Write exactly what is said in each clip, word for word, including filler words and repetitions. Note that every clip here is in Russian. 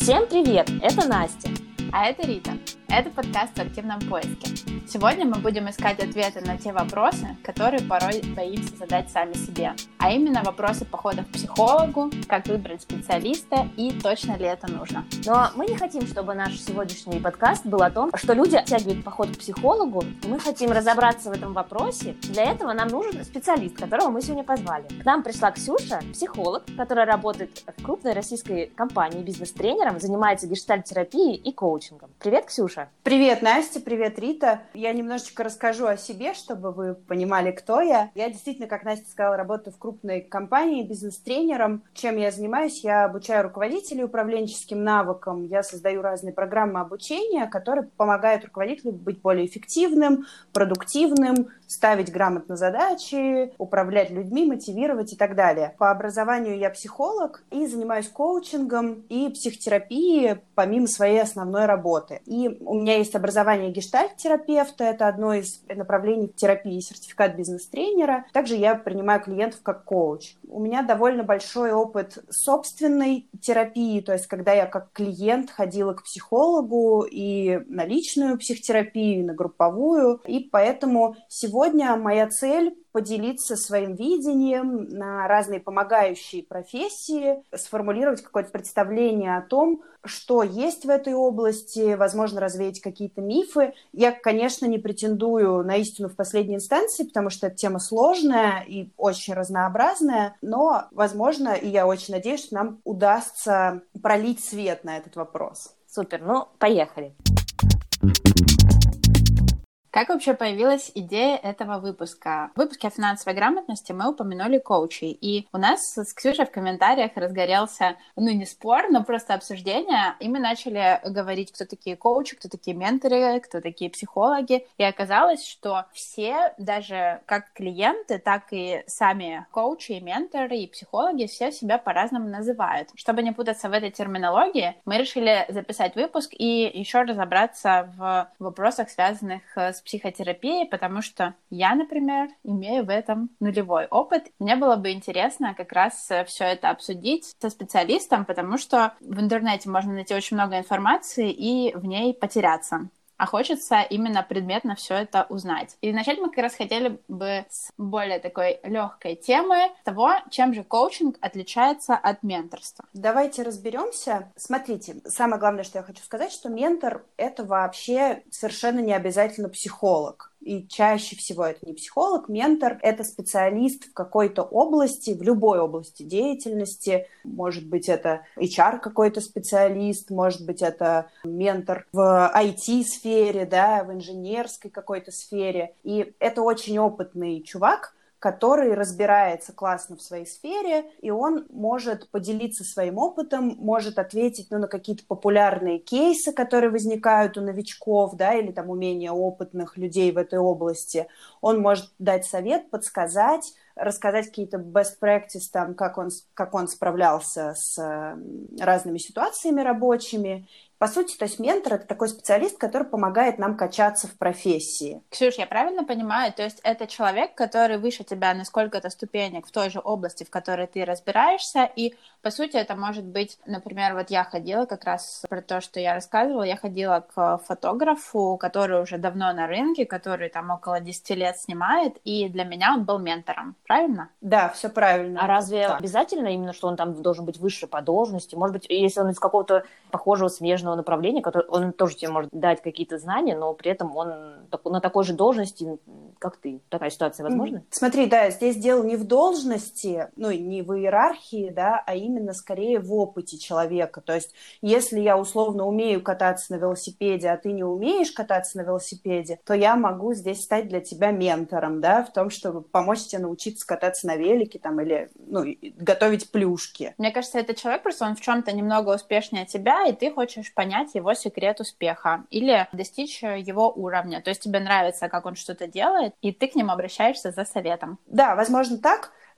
Всем привет! Это Настя. А это Рита. Это подкаст в активном поиске. Сегодня мы будем искать ответы на те вопросы, которые порой боимся задать сами себе. А именно вопросы походов к психологу, как выбрать специалиста и точно ли это нужно. Но мы не хотим, чтобы наш сегодняшний подкаст был о том, что люди оттягивают поход к психологу. Мы хотим разобраться в этом вопросе. Для этого нам нужен специалист, которого мы сегодня позвали. К нам пришла Ксюша, психолог, которая работает в крупной российской компании бизнес-тренером, занимается гештальт-терапией и коучингом. Привет, Ксюша! Привет, Настя, привет, Рита. Я немножечко расскажу о себе, чтобы вы понимали, кто я. Я действительно, как Настя сказала, работаю в крупной компании бизнес-тренером. Чем я занимаюсь? Я обучаю руководителей управленческим навыкам. Я создаю разные программы обучения, которые помогают руководителю быть более эффективным, продуктивным, ставить грамотно задачи, управлять людьми, мотивировать и так далее. По образованию я психолог и занимаюсь коучингом и психотерапией помимо своей основной работы. И у меня есть образование гештальт-терапевта, это одно из направлений терапии, сертификат бизнес-тренера. Также я принимаю клиентов как коуч. У меня довольно большой опыт собственной терапии, то есть когда я как клиент ходила к психологу и на личную психотерапию, и на групповую. И поэтому сегодня моя цель — поделиться своим видением на разные помогающие профессии, сформулировать какое-то представление о том, что есть в этой области, возможно, развеять какие-то мифы. Я, конечно, не претендую на истину в последней инстанции, потому что эта тема сложная и очень разнообразная, но, возможно, и я очень надеюсь, что нам удастся пролить свет на этот вопрос. Супер, ну, поехали. Как вообще появилась идея этого выпуска? В выпуске о финансовой грамотности мы упомянули коучей, и у нас с Ксюшей в комментариях разгорелся, ну не спор, но просто обсуждение, и мы начали говорить, кто такие коучи, кто такие менторы, кто такие психологи, и оказалось, что все, даже как клиенты, так и сами коучи, и менторы, и психологи, все себя по-разному называют. Чтобы не путаться в этой терминологии, мы решили записать выпуск и еще разобраться в вопросах, связанных с психотерапией, потому что я, например, имею в этом нулевой опыт. Мне было бы интересно как раз все это обсудить со специалистом, потому что в интернете можно найти очень много информации и в ней потеряться. А хочется именно предметно все это узнать. И начать мы как раз хотели бы с более такой легкой темы того, чем же коучинг отличается от менторства. Давайте разберемся. Смотрите, самое главное, что я хочу сказать, что ментор — это вообще совершенно не обязательно психолог. И чаще всего это не психолог. Ментор — это специалист в какой-то области, в любой области деятельности. Может быть, это эйч ар какой-то специалист, может быть, это ментор в ай ти-сфере, да, в инженерской какой-то сфере. И это очень опытный чувак, который разбирается классно в своей сфере, и он может поделиться своим опытом, может ответить ну, на какие-то популярные кейсы, которые возникают у новичков, да, или там у менее опытных людей в этой области. Он может дать совет, подсказать, рассказать какие-то best practice, там, как он, как он справлялся с разными ситуациями рабочими. По сути, то есть ментор — это такой специалист, который помогает нам качаться в профессии. Ксюш, я правильно понимаю? То есть это человек, который выше тебя на сколько-то ступенек в той же области, в которой ты разбираешься, и, по сути, это может быть, например, вот я ходила как раз про то, что я рассказывала, я ходила к фотографу, который уже давно на рынке, который там около десяти лет снимает, и для меня он был ментором, правильно? Да, все правильно. А разве так обязательно именно, что он там должен быть выше по должности? Может быть, если он из какого-то похожего, смежного направления, который, он тоже тебе может дать какие-то знания, но при этом он на такой же должности, как ты. Такая ситуация возможна? Mm-hmm. Смотри, да, здесь дело не в должности, ну, и не в иерархии, да, а именно скорее в опыте человека. То есть, если я условно умею кататься на велосипеде, а ты не умеешь кататься на велосипеде, то я могу здесь стать для тебя ментором, да, в том, чтобы помочь тебе научиться кататься на велике, там, или, ну, готовить плюшки. Мне кажется, этот человек просто, он в чем-то немного успешнее тебя, и ты хочешь понять его секрет успеха или достичь его уровня. То есть тебе нравится, как он что-то делает, и ты к нему обращаешься за советом. Да, возможно, так.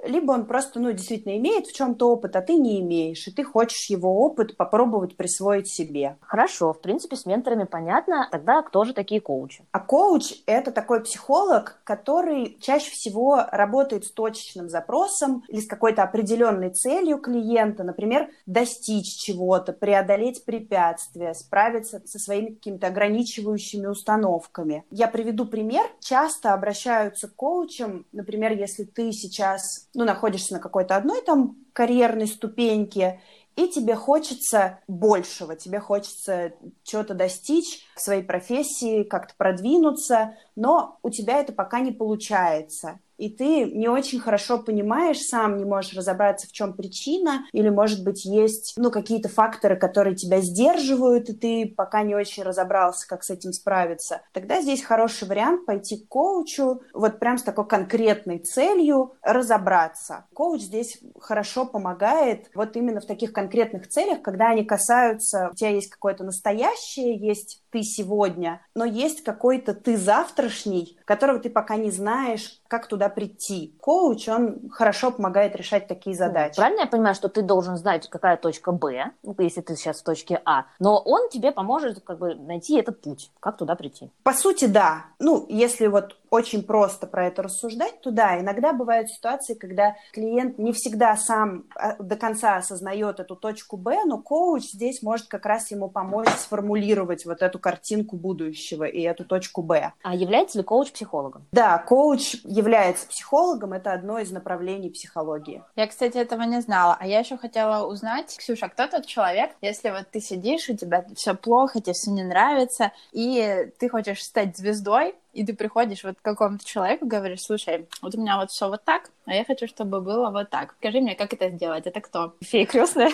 либо он просто, ну, действительно имеет в чем-то опыт, а ты не имеешь, и ты хочешь его опыт попробовать присвоить себе. Хорошо, в принципе, с менторами понятно. Тогда кто же такие коучи? А коуч – это такой психолог, который чаще всего работает с точечным запросом или с какой-то определенной целью клиента, например, достичь чего-то, преодолеть препятствия, справиться со своими какими-то ограничивающими установками. Я приведу пример. Часто обращаются к коучам, например, если ты сейчас, ну, находишься на какой-то одной там карьерной ступеньке, и тебе хочется большего, тебе хочется чего-то достичь в своей профессии, как-то продвинуться, но у тебя это пока не получается. И ты не очень хорошо понимаешь, сам не можешь разобраться, в чем причина, или, может быть, есть, ну, какие-то факторы, которые тебя сдерживают, и ты пока не очень разобрался, как с этим справиться. Тогда здесь хороший вариант пойти к коучу, вот прям с такой конкретной целью разобраться. Коуч здесь хорошо помогает вот именно в таких конкретных целях, когда они касаются, у тебя есть какое-то настоящее, есть ты сегодня, но есть какой-то ты завтрашний, которого ты пока не знаешь, как туда прийти. Коуч, он хорошо помогает решать такие задачи. Правильно я понимаю, что ты должен знать, какая точка Б, ну, если ты сейчас в точке А, но он тебе поможет как бы найти этот путь, как туда прийти? По сути, да. Ну, если вот очень просто про это рассуждать, то да, иногда бывают ситуации, когда клиент не всегда сам до конца осознает эту точку Б, но коуч здесь может как раз ему помочь сформулировать вот эту картинку будущего и эту точку Б. А является ли коуч психологом? Да, коуч является психологом, это одно из направлений психологии. Я, кстати, этого не знала. А я еще хотела узнать, Ксюша, кто тот человек, если вот ты сидишь, у тебя все плохо, тебе все не нравится, и ты хочешь стать звездой, и ты приходишь вот к какому-то человеку и говоришь: слушай, вот у меня вот все вот так, а я хочу, чтобы было вот так. Скажи мне, как это сделать? Это кто? Фея крестная?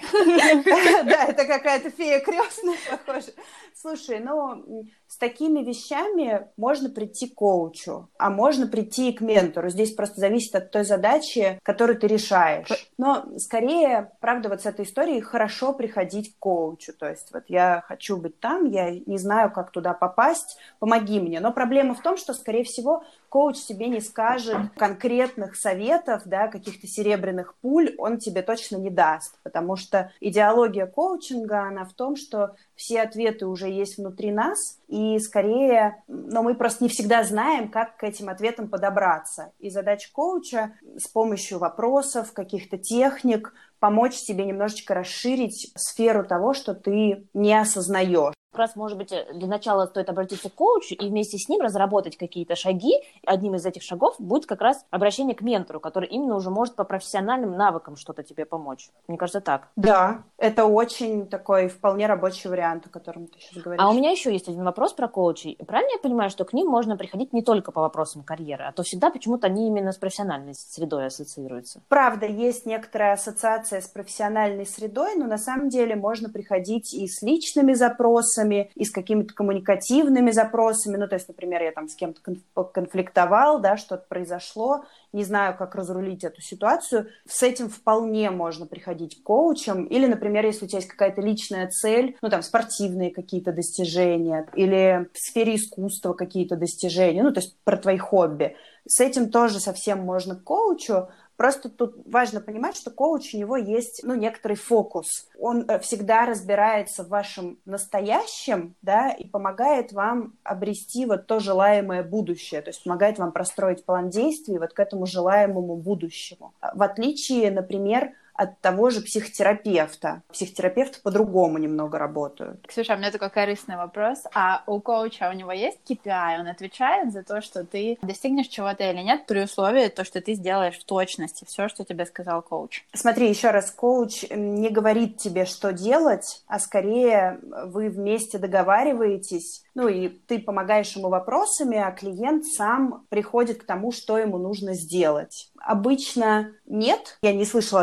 Да, это какая-то фея крестная, похоже. Слушай, ну, с такими вещами можно прийти к коучу, а можно прийти и к ментору. Здесь просто зависит от той задачи, которую ты решаешь. Но скорее, правда, вот с этой историей хорошо приходить к коучу. То есть вот я хочу быть там, я не знаю, как туда попасть, помоги мне. Но проблема в том, что, скорее всего, коуч тебе не скажет конкретных советов, да, каких-то серебряных пуль, он тебе точно не даст, потому что идеология коучинга, она в том, что все ответы уже есть внутри нас, и скорее, но мы просто не всегда знаем, как к этим ответам подобраться. И задача коуча с помощью вопросов, каких-то техник помочь тебе немножечко расширить сферу того, что ты не осознаешь. Как раз, может быть, для начала стоит обратиться к коучу и вместе с ним разработать какие-то шаги. Одним из этих шагов будет как раз обращение к ментору, который именно уже может по профессиональным навыкам что-то тебе помочь. Мне кажется, так. Да, это очень такой вполне рабочий вариант, о котором ты сейчас говоришь. А у меня еще есть один вопрос про коучей. Правильно я понимаю, что к ним можно приходить не только по вопросам карьеры, а то всегда почему-то они именно с профессиональной средой ассоциируются? Правда, есть некоторая ассоциация с профессиональной средой, но на самом деле можно приходить и с личными запросами, и с какими-то коммуникативными запросами. Ну, то есть, например, я там с кем-то конфликтовал, да, что-то произошло, не знаю, как разрулить эту ситуацию. С этим вполне можно приходить к коучам. Или, например, если у тебя есть какая-то личная цель, ну, там, спортивные какие-то достижения, или в сфере искусства какие-то достижения, ну, то есть про твои хобби. С этим тоже совсем можно к коучу. Просто тут важно понимать, что коуч, у него есть, ну, некоторый фокус. Он всегда разбирается в вашем настоящем, да, и помогает вам обрести вот то желаемое будущее, то есть помогает вам простроить план действий вот к этому желаемому будущему. В отличие, например, от того же психотерапевта. Психотерапевты по-другому немного работают. Ксюша, у меня такой корыстный вопрос. А у коуча у него есть кей пи ай? Он отвечает за то, что ты достигнешь чего-то или нет, при условии, то, что ты сделаешь в точности все, что тебе сказал коуч? Смотри, еще раз, коуч не говорит тебе, что делать, а скорее вы вместе договариваетесь, ну и ты помогаешь ему вопросами, а клиент сам приходит к тому, что ему нужно сделать. Обычно нет, я не слышала о таких случаях,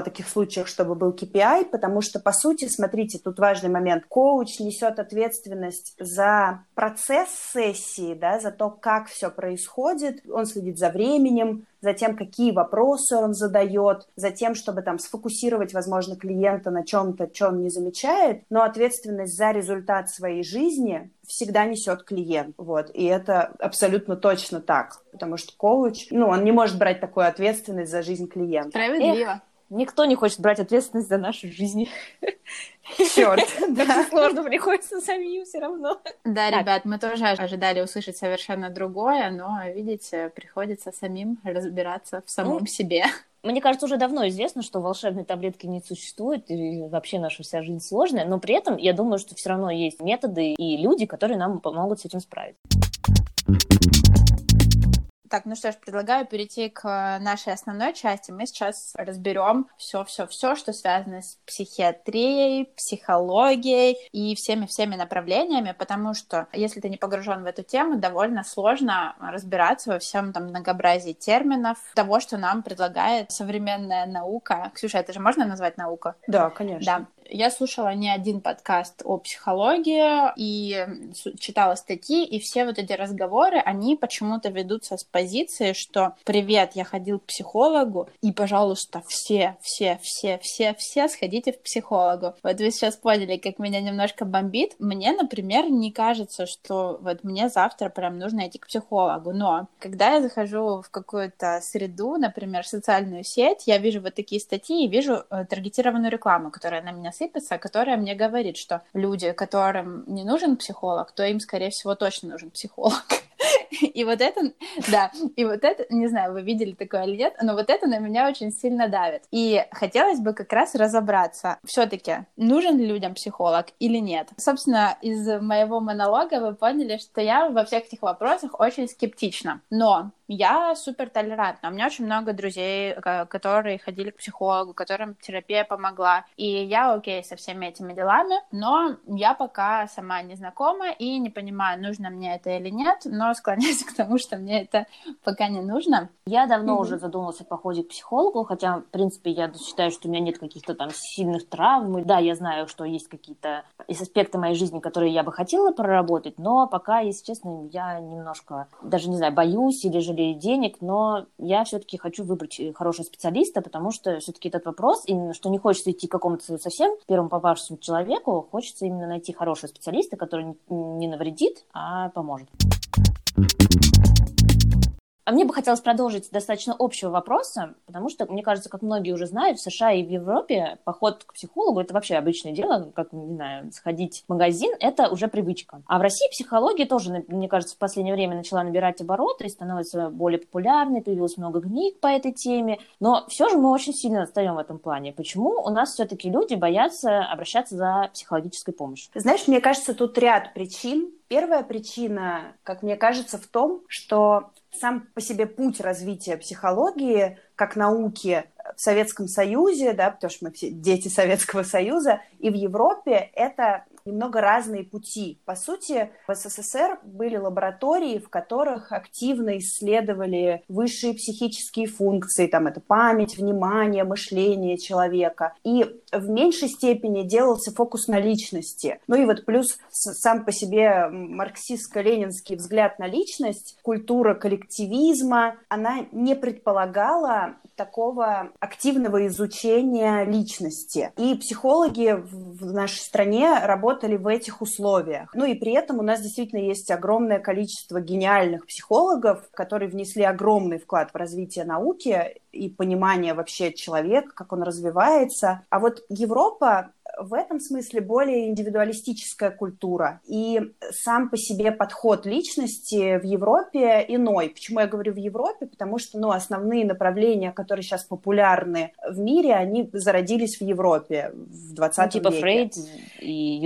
случаях, чтобы был кей пи ай, потому что, по сути, смотрите, тут важный момент. Коуч несет ответственность за процесс сессии, да, за то, как все происходит. Он следит за временем, за тем, какие вопросы он задает, за тем, чтобы там сфокусировать, возможно, клиента на чем-то, что он не замечает, но ответственность за результат своей жизни всегда несет клиент. Вот. И это абсолютно точно так, потому что коуч, ну, он не может брать такую ответственность за жизнь клиента. Справедливо. Эх, никто не хочет брать ответственность за нашу жизнь. Черт, да. Сложно приходится самим все равно. Да, ребят, мы тоже ожидали услышать совершенно другое, но, видите, приходится самим разбираться в самом себе. Мне кажется, уже давно известно, что волшебной таблетки не существует, и вообще наша вся жизнь сложная, но при этом я думаю, что все равно есть методы и люди, которые нам помогут с этим справиться. Так, ну что ж, предлагаю перейти к нашей основной части. Мы сейчас разберем все-все-все, что связано с психиатрией, психологией и всеми-всеми направлениями, потому что, если ты не погружен в эту тему, довольно сложно разбираться во всем там многообразии терминов, того, что нам предлагает современная наука. Ксюша, это же можно назвать наукой? Да, конечно. Да. Я слушала не один подкаст о психологии и читала статьи, и все вот эти разговоры, они почему-то ведутся с позиции, что «Привет, я ходил к психологу, и, пожалуйста, все, все, все, все, все сходите к психологу». Вот вы сейчас поняли, как меня немножко бомбит. Мне, например, не кажется, что вот мне завтра прям нужно идти к психологу, но когда я захожу в какую-то среду, например, социальную сеть, я вижу вот такие статьи и вижу таргетированную рекламу, которая на меня сыпется, которая мне говорит, что люди, которым не нужен психолог, то им, скорее всего, точно нужен психолог. И вот это, да, и вот это, не знаю, вы видели такое или нет, но вот это на меня очень сильно давит. И хотелось бы как раз разобраться, все-таки нужен ли людям психолог или нет. Собственно, из моего монолога вы поняли, что я во всех этих вопросах очень скептична. Но я супер толерантна. У меня очень много друзей, которые ходили к психологу, которым терапия помогла. И я окей со всеми этими делами, но я пока сама не знакома и не понимаю, нужно мне это или нет, но склоняюсь к тому, что мне это пока не нужно. Я давно mm-hmm. уже задумалась о походе к психологу, хотя, в принципе, я считаю, что у меня нет каких-то там сильных травм. Да, я знаю, что есть какие-то из аспекты моей жизни, которые я бы хотела проработать, но пока, если честно, я немножко, даже не знаю, боюсь или жалею денег, но я все-таки хочу выбрать хорошего специалиста, потому что все-таки этот вопрос, именно что не хочется идти к какому-то совсем первому попавшемуся человеку, хочется именно найти хорошего специалиста, который не навредит, а поможет. А мне бы хотелось продолжить с достаточно общего вопроса, потому что, мне кажется, как многие уже знают, в США и в Европе поход к психологу – это вообще обычное дело, как, не знаю, сходить в магазин – это уже привычка. А в России психология тоже, мне кажется, в последнее время начала набирать обороты и становится более популярной, появилось много книг по этой теме, но все же мы очень сильно отстаем в этом плане. Почему у нас все-таки люди боятся обращаться за психологической помощью? Знаешь, мне кажется, тут ряд причин. Первая причина, как мне кажется, в том, что сам по себе путь развития психологии как науки в Советском Союзе, да, потому что мы все дети Советского Союза, и в Европе это немного разные пути. По сути, в СССР были лаборатории, в которых активно исследовали высшие психические функции, там это память, внимание, мышление человека, и в меньшей степени делался фокус на личности. Ну и вот плюс сам по себе марксистско-ленинский взгляд на личность, культура коллективизма, она не предполагала такого активного изучения личности. И психологи в нашей стране работали в этих условиях. Ну и при этом у нас действительно есть огромное количество гениальных психологов, которые внесли огромный вклад в развитие науки и понимание вообще человека, как он развивается. А вот Европа в этом смысле более индивидуалистическая культура. И сам по себе подход личности в Европе иной. Почему я говорю в Европе? Потому что ну, основные направления, которые сейчас популярны в мире, они зародились в Европе в двадцатом ну, типа веке. Фрейд и Юнг.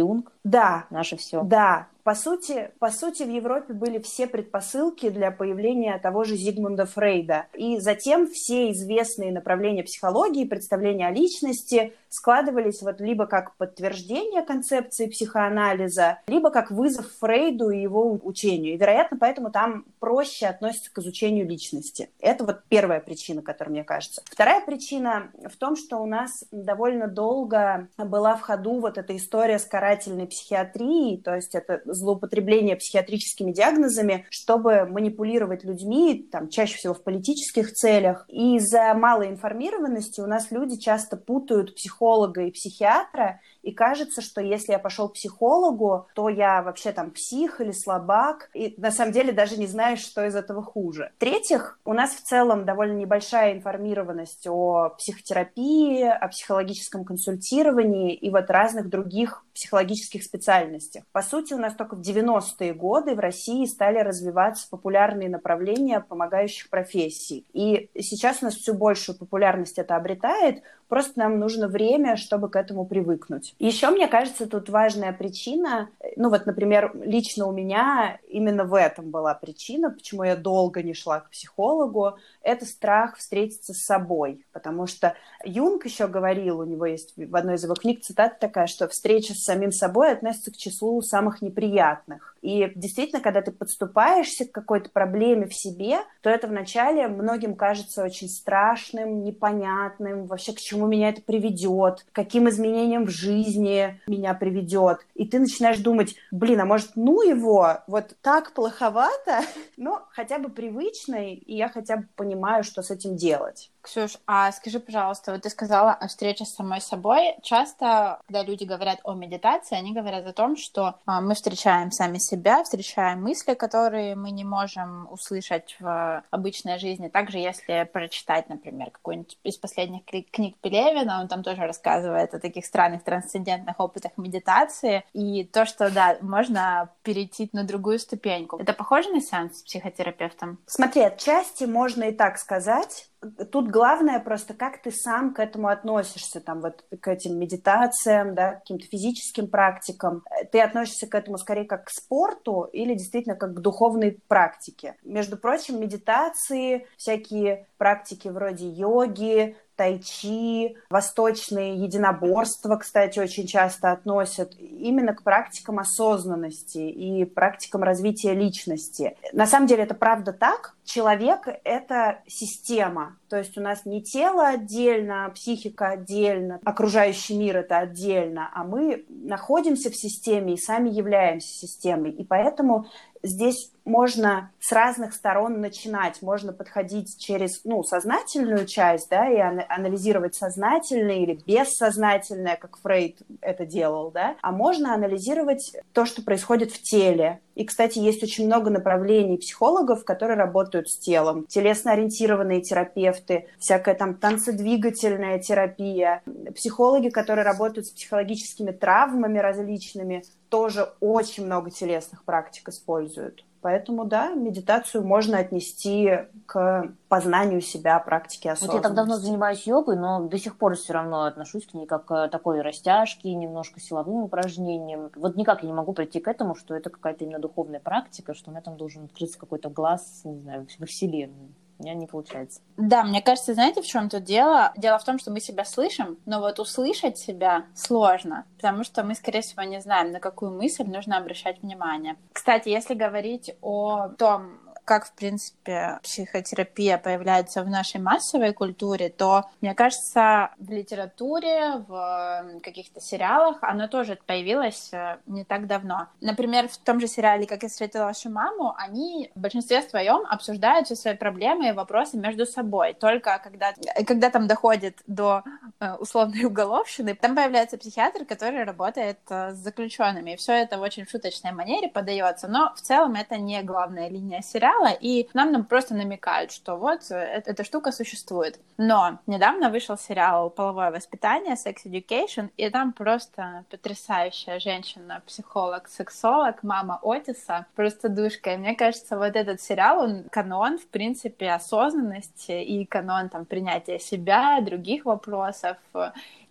Да. Наше все. Да. По сути, по сути, в Европе были все предпосылки для появления того же Зигмунда Фрейда. И затем все известные направления психологии, представления о личности складывались вот либо как подтверждение концепции психоанализа, либо как вызов Фрейду и его учению. И, вероятно, поэтому там проще относятся к изучению личности. Это вот первая причина, которая мне кажется. Вторая причина в том, что у нас довольно долго была в ходу вот эта история с карательной психиатрией, то есть это злоупотребление психиатрическими диагнозами, чтобы манипулировать людьми, там, чаще всего в политических целях. И из-за малой информированности у нас люди часто путают психолога и психиатра, и кажется, что если я пошел к психологу, то я вообще там псих или слабак, и на самом деле даже не знаешь, что из этого хуже. В-третьих, у нас в целом довольно небольшая информированность о психотерапии, о психологическом консультировании и вот разных других психологических специальностях. По сути, у нас только в девяностые годы в России стали развиваться популярные направления помогающих профессий. И сейчас у нас все большую популярность это обретает, просто нам нужно время, чтобы к этому привыкнуть. Еще, мне кажется, тут важная причина, ну вот, например, лично у меня именно в этом была причина, почему я долго не шла к психологу, это страх встретиться с собой, потому что Юнг еще говорил, у него есть в одной из его книг цитата такая, что встреча с самим собой относится к числу самых неприятных. И действительно, когда ты подступаешься к какой-то проблеме в себе, то это вначале многим кажется очень страшным, непонятным, вообще к чему меня это приведет, к каким изменениям в жизни меня приведет. И ты начинаешь думать, блин, а может, ну его, вот так плоховато, но хотя бы привычно, и я хотя бы понимаю, что с этим делать. Ксюш, а скажи, пожалуйста, вот ты сказала о встрече с самой собой. Часто, когда люди говорят о медитации, они говорят о том, что а, мы встречаем сами себя, встречаем мысли, которые мы не можем услышать в обычной жизни. Также, если прочитать, например, какую-нибудь из последних книг Пелевина, он там тоже рассказывает о таких странных трансцендентных опытах медитации, и то, что, да, можно перейти на другую ступеньку. Это похоже на сеанс с психотерапевтом? Смотри, отчасти можно и так сказать. Тут главное просто, как ты сам к этому относишься, там, вот, к этим медитациям, да, к каким-то физическим практикам. Ты относишься к этому скорее как к спорту или действительно как к духовной практике. Между прочим, медитации, всякие практики вроде йоги, тайчи, восточные единоборства, кстати, очень часто относят именно к практикам осознанности и практикам развития личности. На самом деле это правда так. Человек — это система. То есть у нас не тело отдельно, психика отдельно, окружающий мир — это отдельно, а мы находимся в системе и сами являемся системой. И поэтому здесь можно с разных сторон начинать. Можно подходить через, ну, сознательную часть, да, и анализировать сознательное или бессознательное, как Фрейд это делал, да, а можно анализировать то, что происходит в теле. И, кстати, есть очень много направлений психологов, которые работают с телом. Телесно-ориентированные терапевты, всякая там танцедвигательная терапия, психологи, которые работают с психологическими травмами различными, тоже очень много телесных практик используют. Поэтому, да, медитацию можно отнести к познанию себя, практике осознанности. Вот я так давно занимаюсь йогой, но до сих пор все равно отношусь к ней как к такой растяжке, немножко силовым упражнениям. Вот никак я не могу прийти к этому, что это какая-то именно духовная практика, что у меня там должен открыться какой-то глаз, не знаю, во Вселенную. У меня не получается. Да, мне кажется, знаете, в чем тут дело? Дело в том, что мы себя слышим, но вот услышать себя сложно, потому что мы, скорее всего, не знаем, на какую мысль нужно обращать внимание. Кстати, если говорить о том, как, в принципе, психотерапия появляется в нашей массовой культуре, то, мне кажется, в литературе, в каких-то сериалах оно тоже появилось не так давно. Например, в том же сериале «Как я встретила вашу маму» они в большинстве своем обсуждают все свои проблемы и вопросы между собой. Только когда, когда там доходит до условной уголовщины, там появляется психиатр, который работает с заключенными. И все это в очень шуточной манере подается, но в целом это не главная линия сериала, и нам, нам просто намекают, что вот эта, эта штука существует. Но недавно вышел сериал «Половое воспитание», Sex Education, и там просто потрясающая женщина, психолог, сексолог, мама Отиса, просто душка. И мне кажется, вот этот сериал, он канон, в принципе, осознанности и канон там принятия себя, других вопросов.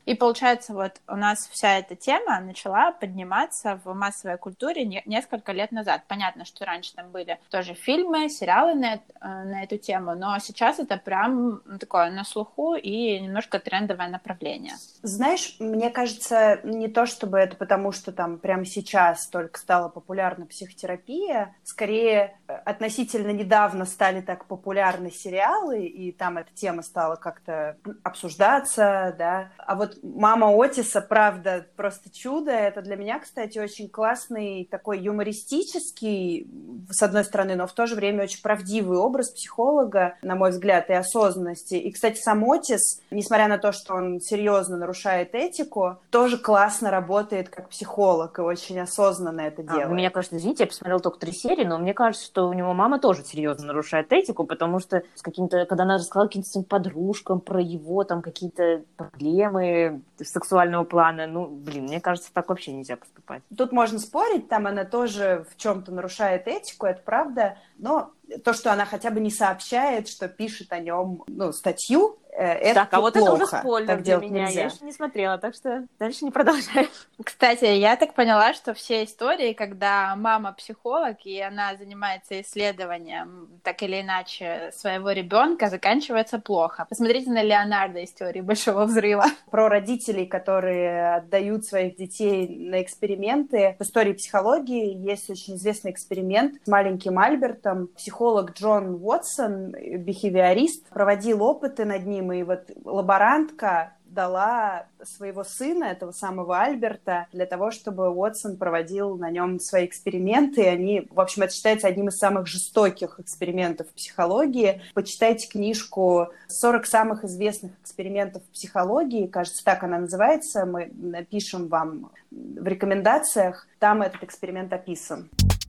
И получается, вот у нас вся эта тема начала подниматься в массовой культуре не, несколько лет назад. Понятно, что раньше там были тоже фильмы, сериалы на, на эту тему, но сейчас это прям такое на слуху и немножко трендовое направление. Знаешь, мне кажется, не то чтобы это потому, что там прямо сейчас только стала популярна психотерапия, скорее относительно недавно стали так популярны сериалы, и там эта тема стала как-то обсуждаться, да. А вот «Мама Отиса», правда, просто чудо. Это для меня, кстати, очень классный такой юмористический, с одной стороны, но в то же время очень правдивый образ психолога, на мой взгляд, и осознанности. И, кстати, сам Отис, несмотря на то, что он серьезно нарушает этику, тоже классно работает как психолог и очень осознанно это а, делает. Ну, меня, конечно, извините, я посмотрела только три серии, но мне кажется, что у него мама тоже серьезно нарушает этику, потому что с каким-то, когда она рассказала каким-то своим подружкам про его там какие-то проблемы сексуального плана, ну, блин, мне кажется, так вообще нельзя поступать. Тут можно спорить, там она тоже в чем-то нарушает этику, это правда, но то, что она хотя бы не сообщает, что пишет о нем, ну, статью, это так, а вот плохо. Это уже спойлер так для меня, нельзя. Я еще не смотрела, так что дальше не продолжаем. Кстати, я так поняла, что все истории, когда мама психолог, и она занимается исследованием, так или иначе, своего ребенка, заканчиваются плохо. Посмотрите на Леонардо из «Теории большого взрыва». Про родителей, которые отдают своих детей на эксперименты. В истории психологии есть очень известный эксперимент с маленьким Альбертом. Психолог Джон Уотсон, бихевиорист, проводил опыты над ним, и вот лаборантка дала своего сына, этого самого Альберта, для того, чтобы Уотсон проводил на нем свои эксперименты. И они, в общем, это считается одним из самых жестоких экспериментов в психологии. Почитайте книжку «сорок самых известных экспериментов в психологии». Кажется, так она называется. Мы напишем вам в рекомендациях. Там этот эксперимент описан.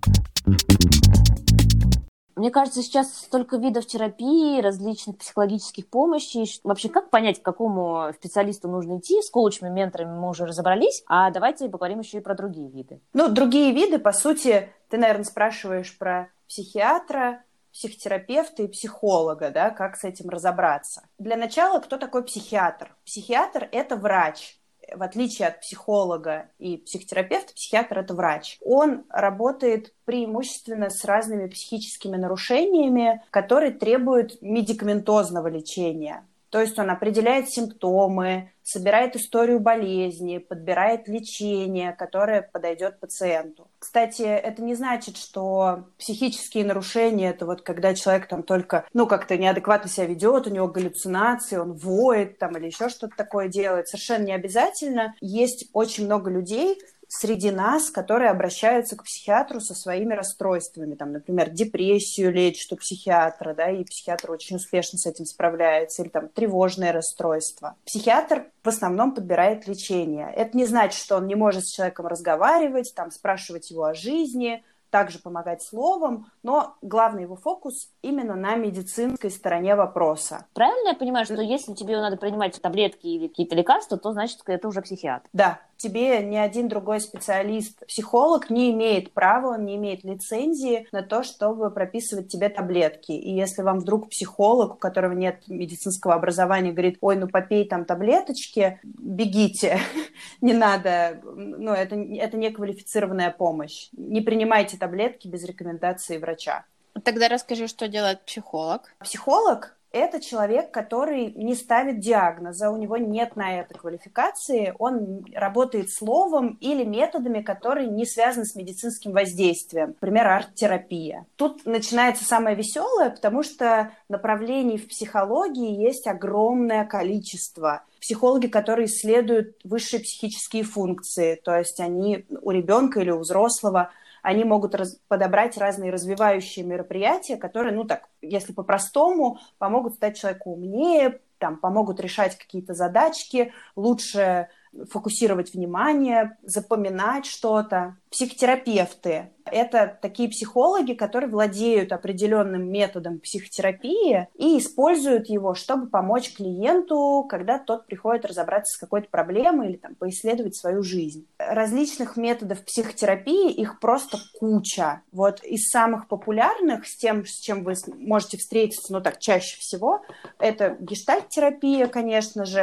Мне кажется, сейчас столько видов терапии, различных психологических помощей. Вообще, как понять, к какому специалисту нужно идти? С коучами, менторами мы уже разобрались. А давайте поговорим еще и про другие виды. Ну, другие виды, по сути, ты, наверное, спрашиваешь про психиатра, психотерапевта и психолога, да, как с этим разобраться. Для начала, кто такой психиатр? Психиатр – это врач. В отличие от психолога и психотерапевта, психиатр – это врач. Он работает преимущественно с разными психическими нарушениями, которые требуют медикаментозного лечения. То есть он определяет симптомы, собирает историю болезни, подбирает лечение, которое подойдет пациенту. Кстати, это не значит, что психические нарушения – это вот когда человек там только, ну, как-то неадекватно себя ведет, у него галлюцинации, он воет там или еще что-то такое делает. Совершенно не обязательно. Есть очень много людей среди нас, которые обращаются к психиатру со своими расстройствами. Там, например, депрессию лечат у психиатра, да, и психиатр очень успешно с этим справляется, или там тревожное расстройство. Психиатр в основном подбирает лечение. Это не значит, что он не может с человеком разговаривать, там, спрашивать его о жизни, также помогать словом, но главный его фокус именно на медицинской стороне вопроса. Правильно я понимаю, что если тебе надо принимать таблетки или какие-то лекарства, то, значит, это уже психиатр? Да. Тебе ни один другой специалист, психолог, не имеет права, он не имеет лицензии на то, чтобы прописывать тебе таблетки. И если вам вдруг психолог, у которого нет медицинского образования, говорит: ой, ну попей там таблеточки, бегите, не надо, ну это, это неквалифицированная помощь. Не принимайте таблетки без рекомендации врача. Тогда расскажи, что делает психолог. Психолог – это человек, который не ставит диагноза, у него нет на это квалификации, он работает словом или методами, которые не связаны с медицинским воздействием, например, арт-терапия. Тут начинается самое веселое, потому что направлений в психологии есть огромное количество. Психологи, которые исследуют высшие психические функции, то есть они у ребенка или у взрослого, они могут раз, подобрать разные развивающие мероприятия, которые, ну так, если по-простому, помогут стать человеку умнее, там, помогут решать какие-то задачки, лучше фокусировать внимание, запоминать что-то. Психотерапевты – это такие психологи, которые владеют определенным методом психотерапии и используют его, чтобы помочь клиенту, когда тот приходит разобраться с какой-то проблемой или там, поисследовать свою жизнь. Различных методов психотерапии, их просто куча. Вот из самых популярных, с тем, с чем вы можете встретиться, ну так, чаще всего, это гештальт-терапия, конечно же,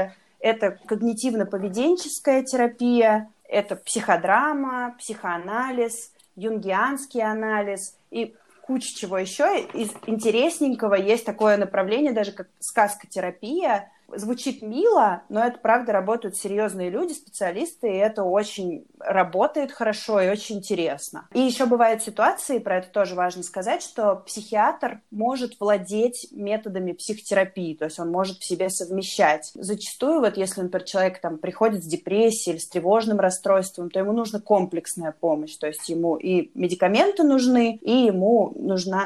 Это когнитивно-поведенческая терапия, это психодрама, психоанализ, юнгианский анализ и куча чего еще. Из интересненького есть такое направление, даже как сказкотерапия. Звучит мило, но это, правда, работают серьезные люди, специалисты, и это очень работает хорошо и очень интересно. И еще бывают ситуации, про это тоже важно сказать, что психиатр может владеть методами психотерапии, то есть он может в себе совмещать. Зачастую, вот если, например, человек там приходит с депрессией или с тревожным расстройством, то ему нужна комплексная помощь, то есть ему и медикаменты нужны, и ему нужна,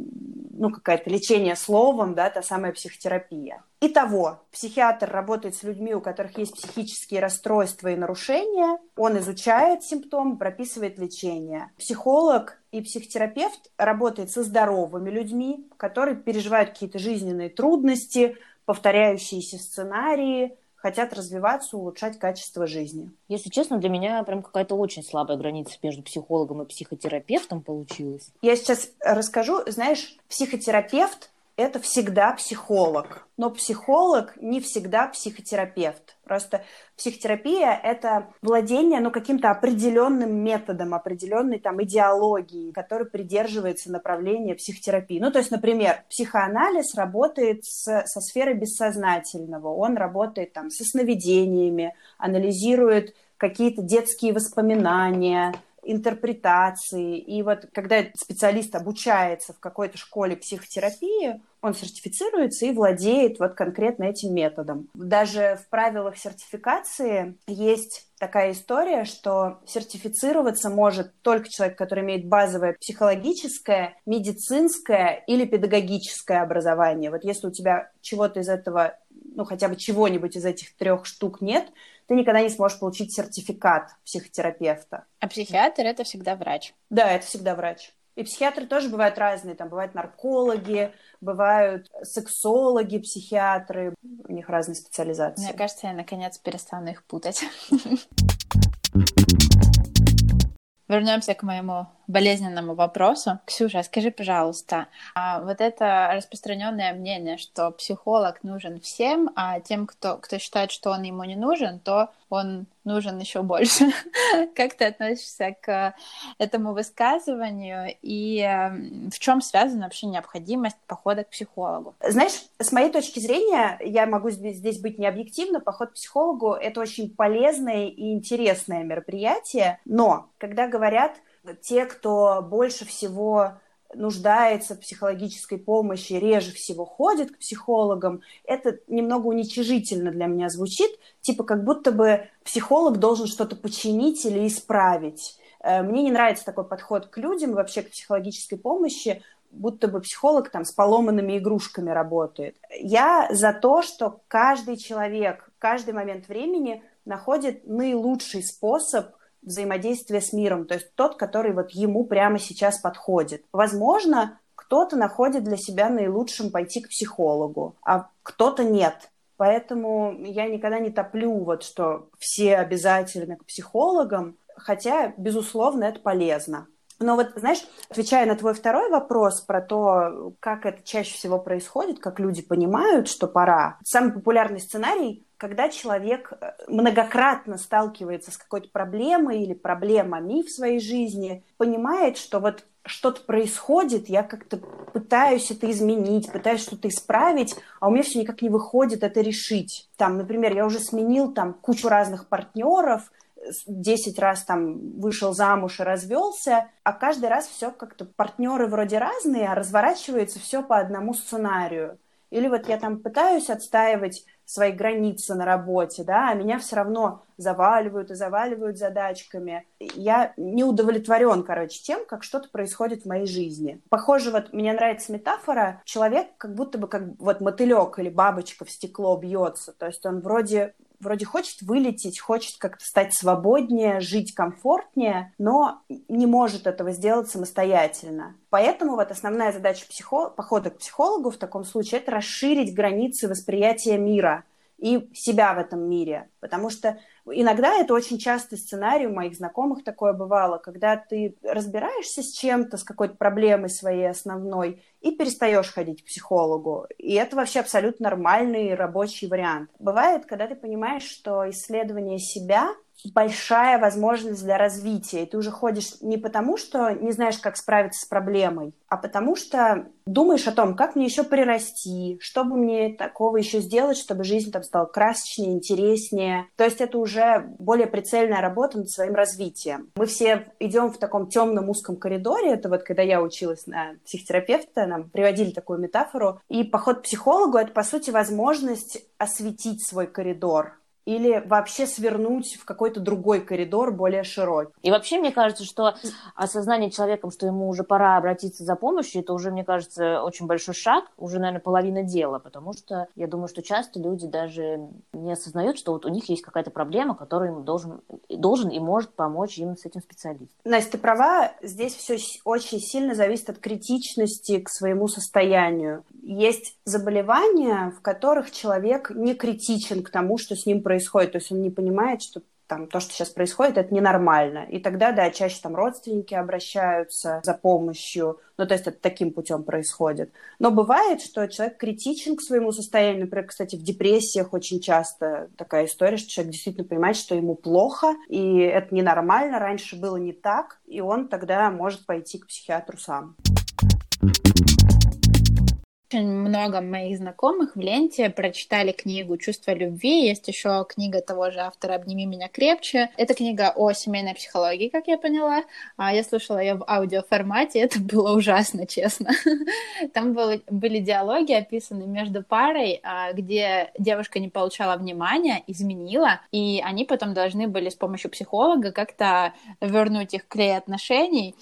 ну, какое-то лечение словом, да, та самая психотерапия. Итого, психиатр работает с людьми, у которых есть психические расстройства и нарушения, он изучает симптомы, прописывает лечение. Психолог и психотерапевт работает со здоровыми людьми, которые переживают какие-то жизненные трудности, повторяющиеся сценарии, хотят развиваться, улучшать качество жизни. Если честно, для меня прям какая-то очень слабая граница между психологом и психотерапевтом получилась. Я сейчас расскажу. Знаешь, психотерапевт – это всегда психолог, но психолог не всегда психотерапевт. Просто психотерапия – это владение, ну, каким-то определенным методом, определенной там идеологией, которая придерживается направления психотерапии. Ну, то есть, например, психоанализ работает с, со сферой бессознательного, он работает там со сновидениями, анализирует какие-то детские воспоминания, интерпретации. И вот когда специалист обучается в какой-то школе психотерапии, он сертифицируется и владеет вот конкретно этим методом. Даже в правилах сертификации есть такая история, что сертифицироваться может только человек, который имеет базовое психологическое, медицинское или педагогическое образование. Вот если у тебя чего-то из этого, ну хотя бы чего-нибудь из этих трех штук нет, ты никогда не сможешь получить сертификат психотерапевта. А психиатр — это всегда врач. Да, это всегда врач. И психиатры тоже бывают разные. Там бывают наркологи, бывают сексологи, психиатры. У них разные специализации. Мне кажется, я наконец перестану их путать. Вернемся к моему болезненному вопросу. Ксюша, скажи, пожалуйста, а вот это распространенное мнение, что психолог нужен всем, а тем, кто, кто считает, что он ему не нужен, то он нужен еще больше. Как ты относишься к этому высказыванию и в чем связана вообще необходимость похода к психологу? Знаешь, с моей точки зрения, я могу здесь быть необъективна, поход к психологу — это очень полезное и интересное мероприятие, но когда говорят те, кто больше всего нуждается в психологической помощи, реже всего ходит к психологам, это немного уничижительно для меня звучит, типа как будто бы психолог должен что-то починить или исправить. Мне не нравится такой подход к людям, вообще к психологической помощи, будто бы психолог там с поломанными игрушками работает. Я за то, что каждый человек в каждый момент времени находит наилучший способ взаимодействия с миром, то есть тот, который вот ему прямо сейчас подходит. Возможно, кто-то находит для себя наилучшим пойти к психологу, а кто-то нет. Поэтому я никогда не топлю, вот, что все обязательно к психологам, хотя, безусловно, это полезно. Но вот, знаешь, отвечая на твой второй вопрос про то, как это чаще всего происходит, как люди понимают, что пора. Самый популярный сценарий, когда человек многократно сталкивается с какой-то проблемой или проблемами в своей жизни, понимает, что вот что-то происходит, я как-то пытаюсь это изменить, пытаюсь что-то исправить, а у меня все никак не выходит это решить. Там, например, я уже сменил там кучу разных партнеров, десять раз там вышел замуж и развелся, а каждый раз все как-то партнеры вроде разные, а разворачивается все по одному сценарию. Или вот я там пытаюсь отстаивать свои границы на работе, да, а меня все равно заваливают и заваливают задачками. Я не удовлетворен, короче, тем, как что-то происходит в моей жизни. Похоже, вот мне нравится метафора, человек как будто бы как вот мотылек или бабочка в стекло бьется, то есть он вроде вроде хочет вылететь, хочет как-то стать свободнее, жить комфортнее, но не может этого сделать самостоятельно. Поэтому вот основная задача психо... похода к психологу в таком случае — это расширить границы восприятия мира и себя в этом мире. Потому что иногда это очень частый сценарий, у моих знакомых такое бывало, когда ты разбираешься с чем-то, с какой-то проблемой своей основной, и перестаешь ходить к психологу. И это вообще абсолютно нормальный рабочий вариант. Бывает, когда ты понимаешь, что исследование себя большая возможность для развития. И ты уже ходишь не потому, что не знаешь, как справиться с проблемой, а потому что думаешь о том, как мне еще прирасти, что бы мне такого еще сделать, чтобы жизнь там стала красочнее, интереснее. То есть это уже более прицельная работа над своим развитием. Мы все идем в таком темном узком коридоре. Это вот когда я училась на психотерапевта, нам приводили такую метафору. И поход к психологу — это, по сути, возможность осветить свой коридор или вообще свернуть в какой-то другой коридор, более широкий. И вообще, мне кажется, что осознание человеком, что ему уже пора обратиться за помощью, это уже, мне кажется, очень большой шаг, уже, наверное, половина дела, потому что я думаю, что часто люди даже не осознают, что вот у них есть какая-то проблема, которую им должен, должен и может помочь им с этим специалист. Настя, ты права, здесь все очень сильно зависит от критичности к своему состоянию. Есть заболевания, в которых человек не критичен к тому, что с ним происходит. происходит, то есть он не понимает, что там то, что сейчас происходит, это ненормально. И тогда, да, чаще там родственники обращаются за помощью, ну, то есть это таким путем происходит. Но бывает, что человек критичен к своему состоянию, например, кстати, в депрессиях очень часто такая история, что человек действительно понимает, что ему плохо, и это ненормально, раньше было не так, и он тогда может пойти к психиатру сам. Очень много моих знакомых в ленте прочитали книгу «Чувство любви». Есть еще книга того же автора «Обними меня крепче». Это книга о семейной психологии, как я поняла. Я слушала ее в аудиоформате, это было ужасно, честно. Там были диалоги, описаны между парой, где девушка не получала внимания, изменила, и они потом должны были с помощью психолога как-то вернуть их клей отношений.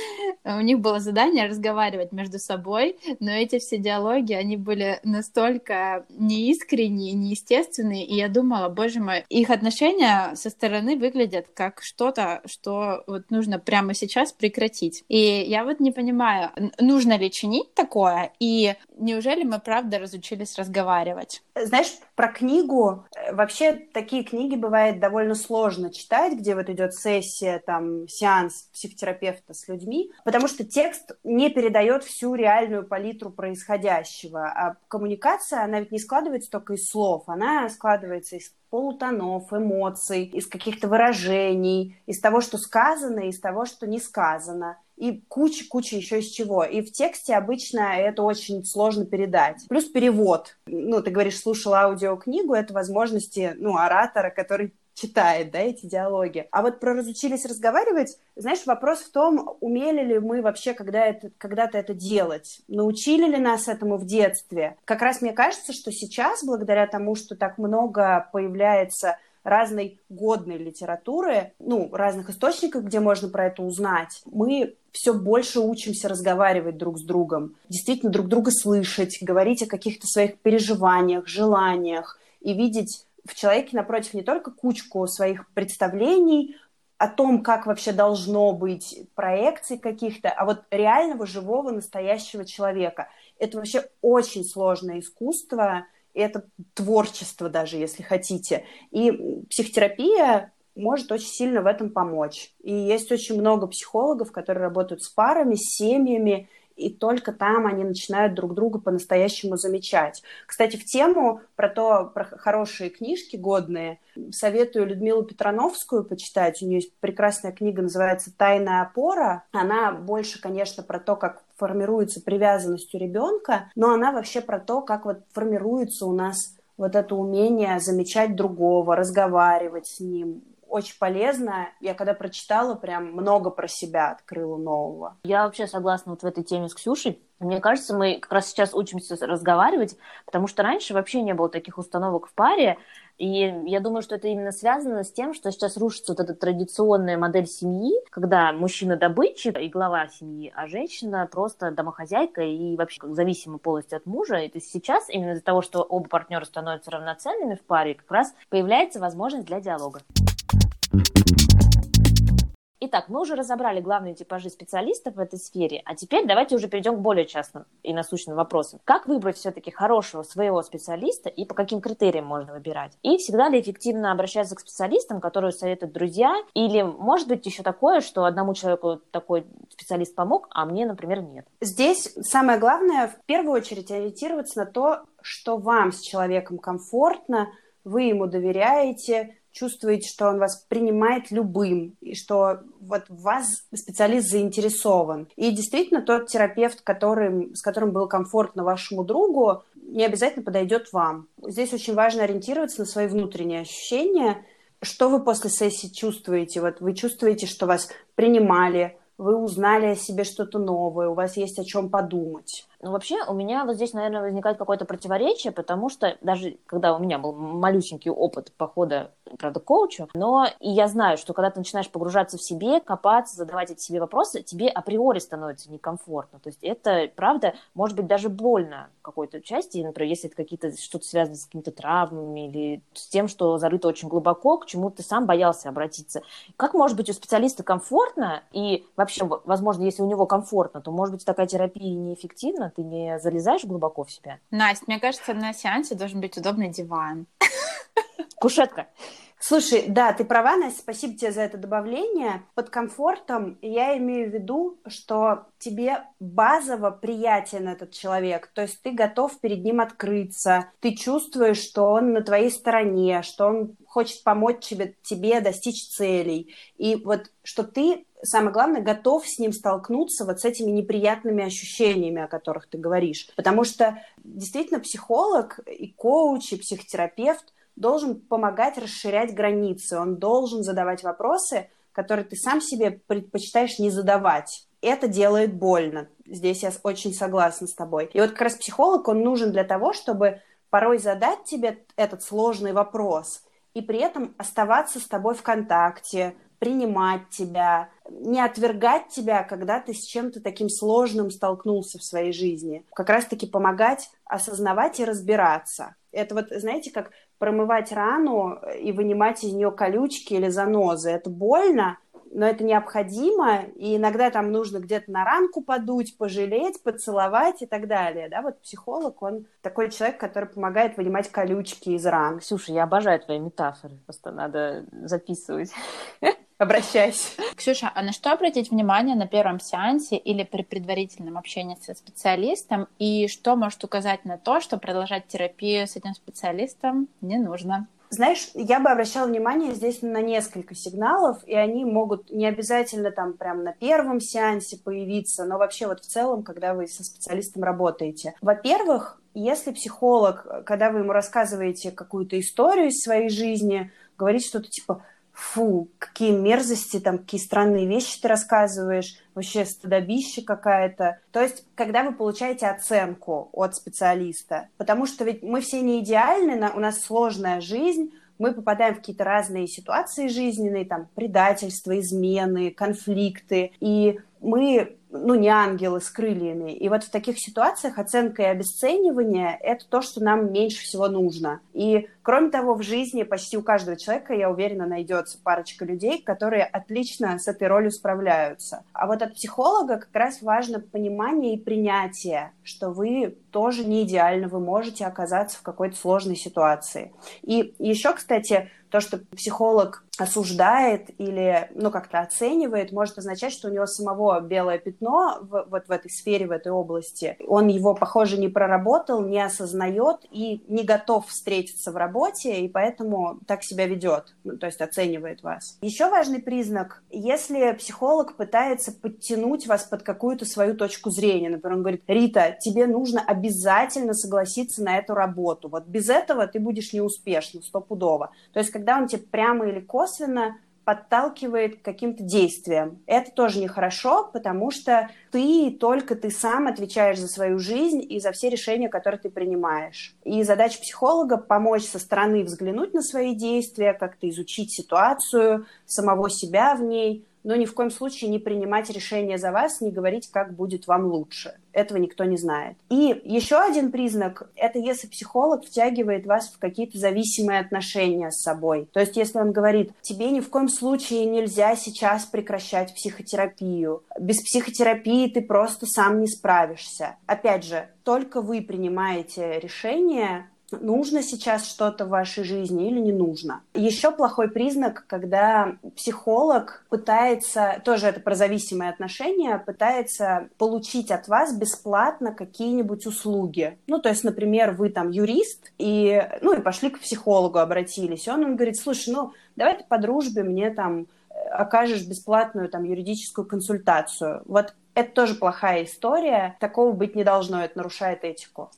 У них было задание разговаривать между собой, но эти все диалоги диалоги, они были настолько неискренние, неестественные, и я думала, боже мой, их отношения со стороны выглядят как что-то, что вот нужно прямо сейчас прекратить. И я вот не понимаю, нужно ли чинить такое, и неужели мы правда разучились разговаривать? Знаешь, про книгу, вообще такие книги бывает довольно сложно читать, где вот идет сессия, там, сеанс психотерапевта с людьми, потому что текст не передает всю реальную палитру происходящего. А коммуникация, она ведь не складывается только из слов, она складывается из полутонов, эмоций, из каких-то выражений, из того, что сказано, из того, что не сказано. И куча-куча еще из чего. И в тексте обычно это очень сложно передать. Плюс перевод. Ну, ты говоришь, слушала аудиокнигу, это возможности, ну, оратора, который читает, да, эти диалоги. А вот про разучились разговаривать, знаешь, вопрос в том, умели ли мы вообще когда это, когда-то это делать, научили ли нас этому в детстве. Как раз мне кажется, что сейчас, благодаря тому, что так много появляется разной годной литературы, ну, разных источников, где можно про это узнать, мы все больше учимся разговаривать друг с другом, действительно друг друга слышать, говорить о каких-то своих переживаниях, желаниях и видеть в человеке напротив не только кучку своих представлений о том, как вообще должно быть, проекций каких-то, а вот реального, живого, настоящего человека. Это вообще очень сложное искусство, и это творчество даже, если хотите. И психотерапия может очень сильно в этом помочь. И есть очень много психологов, которые работают с парами, с семьями, и только там они начинают друг друга по-настоящему замечать. Кстати, в тему про то, про хорошие книжки годные, советую Людмилу Петрановскую почитать. У нее есть прекрасная книга, называется «Тайная опора». Она больше, конечно, про то, как формируется привязанность у ребенка, но она вообще про то, как вот формируется у нас вот это умение замечать другого, разговаривать с ним. Очень полезно. Я когда прочитала, прям много про себя открыла нового. Я вообще согласна вот в этой теме с Ксюшей. Мне кажется, мы как раз сейчас учимся разговаривать, потому что раньше вообще не было таких установок в паре. И я думаю, что это именно связано с тем, что сейчас рушится вот эта традиционная модель семьи, когда мужчина добытчик и глава семьи, а женщина просто домохозяйка и вообще зависима полностью от мужа. И то есть сейчас именно из-за того, что оба партнера становятся равноценными в паре, как раз появляется возможность для диалога. Итак, мы уже разобрали главные типажи специалистов в этой сфере, а теперь давайте уже перейдем к более частным и насущным вопросам. Как выбрать все-таки хорошего своего специалиста и по каким критериям можно выбирать? И всегда ли эффективно обращаться к специалистам, которые советуют друзья? Или может быть еще такое, что одному человеку такой специалист помог, а мне, например, нет? Здесь самое главное в первую очередь ориентироваться на то, что вам с человеком комфортно, вы ему доверяете, чувствуете, что он вас принимает любым, и что вот в вас специалист заинтересован. И действительно, тот терапевт, который, с которым было комфортно вашему другу, не обязательно подойдет вам. Здесь очень важно ориентироваться на свои внутренние ощущения. Что вы после сессии чувствуете? Вот вы чувствуете, что вас принимали, вы узнали о себе что-то новое, у вас есть о чем подумать. Ну, вообще, у меня вот здесь, наверное, возникает какое-то противоречие, потому что даже когда у меня был малюсенький опыт похода, правда, к коучу, но и я знаю, что когда ты начинаешь погружаться в себе, копаться, задавать эти себе вопросы, тебе априори становится некомфортно. То есть это, правда, может быть даже больно в какой-то части, например, если это какие-то, что-то связано с какими-то травмами или с тем, что зарыто очень глубоко, к чему ты сам боялся обратиться. Как может быть у специалиста комфортно, и вообще, возможно, если у него комфортно, то, может быть, такая терапия неэффективна, ты не залезаешь глубоко в себя? Настя, мне кажется, на сеансе должен быть удобный диван. Кушетка. Слушай, да, ты права, Настя, спасибо тебе за это добавление. Под комфортом я имею в виду, что тебе базово приятен этот человек, то есть ты готов перед ним открыться, ты чувствуешь, что он на твоей стороне, что он хочет помочь тебе, тебе достичь целей, и вот что ты, самое главное, готов с ним столкнуться вот с этими неприятными ощущениями, о которых ты говоришь, потому что действительно психолог и коуч, и психотерапевт должен помогать расширять границы, он должен задавать вопросы, которые ты сам себе предпочитаешь не задавать. Это делает больно. Здесь я очень согласна с тобой. И вот как раз психолог, он нужен для того, чтобы порой задать тебе этот сложный вопрос и при этом оставаться с тобой в контакте, принимать тебя, не отвергать тебя, когда ты с чем-то таким сложным столкнулся в своей жизни. Как раз-таки помогать осознавать и разбираться. Это вот, знаете, как промывать рану и вынимать из нее колючки или занозы. Это больно, но это необходимо, и иногда там нужно где-то на ранку подуть, пожалеть, поцеловать и так далее. Да, вот психолог, он такой человек, который помогает вынимать колючки из ран. Ксюша, я обожаю твои метафоры, просто надо записывать. Обращайся. Ксюша, а на что обратить внимание на первом сеансе или при предварительном общении со специалистом? И что может указать на то, что продолжать терапию с этим специалистом не нужно? Знаешь, я бы обращала внимание здесь на несколько сигналов, и они могут не обязательно там прям на первом сеансе появиться, но вообще вот в целом, когда вы со специалистом работаете. Во-первых, если психолог, когда вы ему рассказываете какую-то историю из своей жизни, говорит что-то типа: фу, какие мерзости, там, какие странные вещи ты рассказываешь, вообще стыдобище какая-то. То есть, когда вы получаете оценку от специалиста, потому что ведь мы все не идеальны, у нас сложная жизнь, мы попадаем в какие-то разные ситуации жизненные, там, предательства, измены, конфликты, и мы, ну, не ангелы с крыльями. И вот в таких ситуациях оценка и обесценивание – это то, что нам меньше всего нужно. И, кроме того, в жизни почти у каждого человека, я уверена, найдется парочка людей, которые отлично с этой ролью справляются. А вот от психолога как раз важно понимание и принятие, что вы тоже не идеальны, вы можете оказаться в какой-то сложной ситуации. И еще, кстати, то, что психолог осуждает или, ну, как-то оценивает, может означать, что у него самого белое пятно в, вот в этой сфере, в этой области. Он его, похоже, не проработал, не осознает и не готов встретиться в работе, и поэтому так себя ведет, ну, то есть оценивает вас. Еще важный признак, если психолог пытается подтянуть вас под какую-то свою точку зрения, например, он говорит: Рита, тебе нужно обязательно согласиться на эту работу, вот без этого ты будешь неуспешна, стопудово. То есть когда он тебе прямо или косвенно подталкивает к каким-то действиям. Это тоже нехорошо, потому что ты, только ты сам отвечаешь за свою жизнь и за все решения, которые ты принимаешь. И задача психолога — помочь со стороны взглянуть на свои действия, как-то изучить ситуацию, самого себя в ней, но ни в коем случае не принимать решения за вас, не говорить, как будет вам лучше. Этого никто не знает. И еще один признак – это если психолог втягивает вас в какие-то зависимые отношения с собой. То есть если он говорит, тебе ни в коем случае нельзя сейчас прекращать психотерапию, без психотерапии ты просто сам не справишься. Опять же, только вы принимаете решение, нужно сейчас что-то в вашей жизни или не нужно. Еще плохой признак, когда психолог пытается, тоже это про зависимые отношения, пытается получить от вас бесплатно какие-нибудь услуги. Ну, то есть, например, вы там юрист, и, ну, и пошли к психологу, обратились. И он, он говорит, слушай, ну, давай ты по дружбе мне там окажешь бесплатную там юридическую консультацию. Вот это тоже плохая история. Такого быть не должно, это нарушает этику.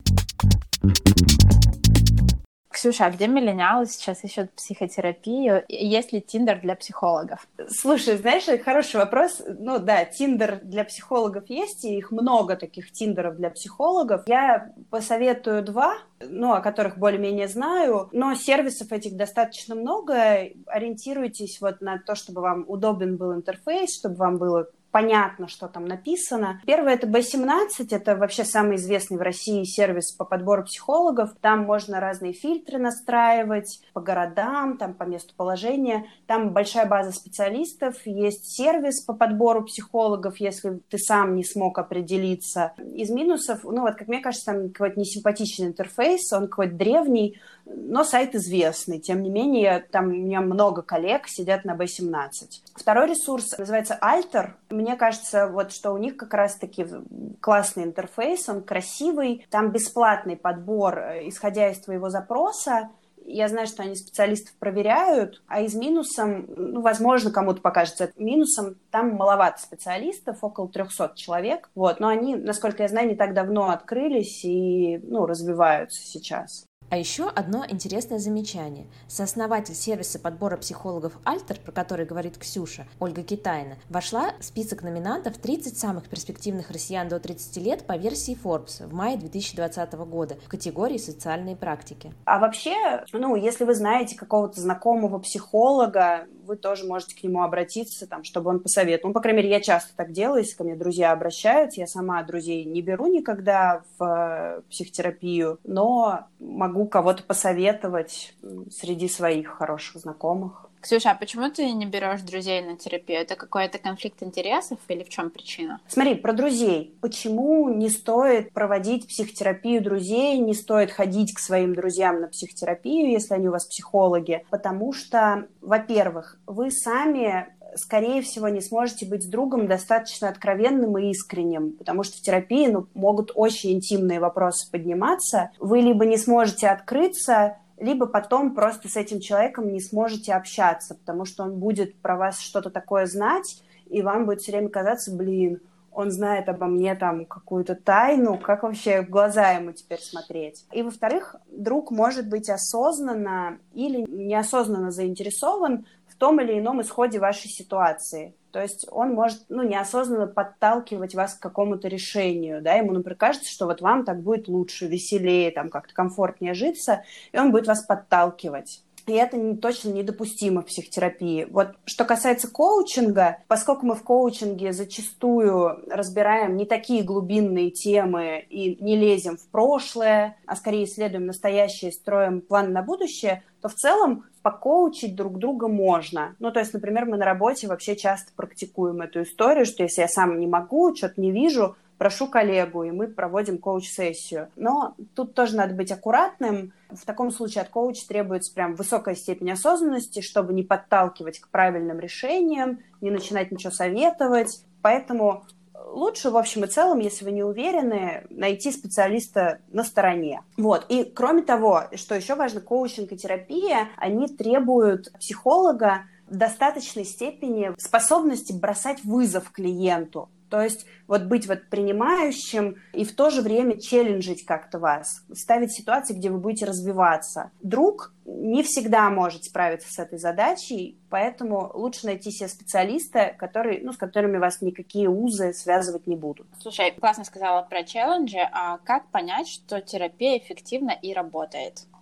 Ксюша, а где миллениалы сейчас ищут психотерапию? Есть ли Тиндер для психологов? Слушай, знаешь, хороший вопрос. Ну да, Тиндер для психологов есть, и их много таких Тиндеров для психологов. Я посоветую два, ну, о которых более-менее знаю, но сервисов этих достаточно много. Ориентируйтесь вот на то, чтобы вам удобен был интерфейс, чтобы вам было понятно, что там написано. Первое — это би семнадцать, это вообще самый известный в России сервис по подбору психологов. Там можно разные фильтры настраивать по городам, там по месту положения. Там большая база специалистов, есть сервис по подбору психологов, если ты сам не смог определиться. Из минусов, ну вот, как мне кажется, там какой-то несимпатичный интерфейс, он какой-то древний, но сайт известный. Тем не менее, там у меня много коллег сидят на би семнадцать. Второй ресурс называется Alter. Мне кажется, вот что у них как раз-таки классный интерфейс, он красивый, там бесплатный подбор, исходя из твоего запроса. Я знаю, что они специалистов проверяют, а из минусом, ну, возможно, кому-то покажется минусом, там маловато специалистов, около трехсот человек, вот, но они, насколько я знаю, не так давно открылись и, ну, развиваются сейчас. А еще одно интересное замечание. Сооснователь сервиса подбора психологов Alter, про который говорит Ксюша, Ольга Китайна, вошла в список номинантов тридцать самых перспективных россиян до тридцати лет по версии Forbes в мае две тысячи двадцатого года в категории «Социальные практики». А вообще, ну, если вы знаете какого-то знакомого психолога, вы тоже можете к нему обратиться, там, чтобы он посоветовал. Ну, по крайней мере, я часто так делаю, если ко мне друзья обращаются. Я сама друзей не беру никогда в психотерапию, но могу кого-то посоветовать среди своих хороших знакомых. Ксюша, а почему ты не берешь друзей на терапию? Это какой-то конфликт интересов или в чем причина? Смотри, про друзей. Почему не стоит проводить психотерапию друзей, не стоит ходить к своим друзьям на психотерапию, если они у вас психологи? Потому что, во-первых, вы сами, скорее всего, не сможете быть с другом достаточно откровенным и искренним, потому что в терапии, ну, могут очень интимные вопросы подниматься. Вы либо не сможете открыться, либо потом просто с этим человеком не сможете общаться, потому что он будет про вас что-то такое знать, и вам будет все время казаться, блин, он знает обо мне там какую-то тайну, как вообще в глаза ему теперь смотреть. И, во-вторых, друг может быть осознанно или неосознанно заинтересован в том или ином исходе вашей ситуации. То есть он может, ну, неосознанно подталкивать вас к какому-то решению, да, ему, например, кажется, что вот вам так будет лучше, веселее, там, как-то комфортнее житься, и он будет вас подталкивать. И это не, точно недопустимо в психотерапии. Вот что касается коучинга, поскольку мы в коучинге зачастую разбираем не такие глубинные темы и не лезем в прошлое, а скорее исследуем настоящее, строим план на будущее, то в целом покоучить друг друга можно. Ну, то есть, например, мы на работе вообще часто практикуем эту историю, что если я сам не могу, что-то не вижу, прошу коллегу, и мы проводим коуч-сессию. Но тут тоже надо быть аккуратным. В таком случае от коуча требуется прям высокая степень осознанности, чтобы не подталкивать к правильным решениям, не начинать ничего советовать. Поэтому лучше, в общем и целом, если вы не уверены, найти специалиста на стороне. Вот. И кроме того, что еще важно, коучинг и терапия, они требуют психолога в достаточной степени способности бросать вызов клиенту. То есть вот быть вот принимающим и в то же время челленджить как-то вас, ставить ситуации, где вы будете развиваться. Друг не всегда может справиться с этой задачей, поэтому лучше найти себе специалиста, который, ну, с которыми вас никакие узы связывать не будут. Слушай, классно сказала про челленджи, а как понять, что терапия эффективна и работает?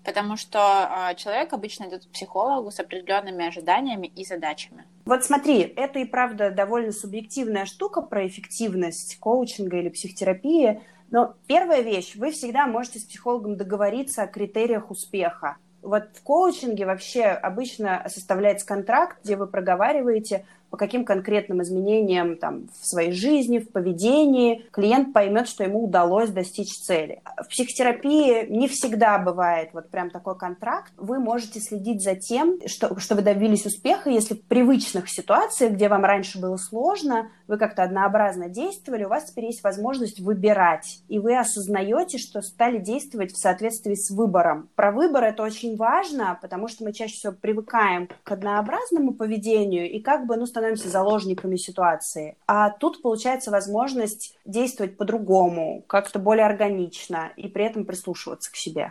Потому что э, человек обычно идет к психологу с определенными ожиданиями и задачами. Вот смотри, это и правда довольно субъективная штука про эффективность коучинга или психотерапии. Но первая вещь, вы всегда можете с психологом договориться о критериях успеха. Вот в коучинге вообще обычно составляется контракт, где вы проговариваете, по каким конкретным изменениям там, в своей жизни, в поведении клиент поймет, что ему удалось достичь цели. В психотерапии не всегда бывает вот прям такой контракт. Вы можете следить за тем, что, что вы добились успеха, если в привычных ситуациях, где вам раньше было сложно, вы как-то однообразно действовали, у вас теперь есть возможность выбирать, и вы осознаете, что стали действовать в соответствии с выбором. Про выбор это очень важно, потому что мы чаще всего привыкаем к однообразному поведению и как бы, ну, становимся заложниками ситуации. А тут получается возможность действовать по-другому, как-то более органично и при этом прислушиваться к себе.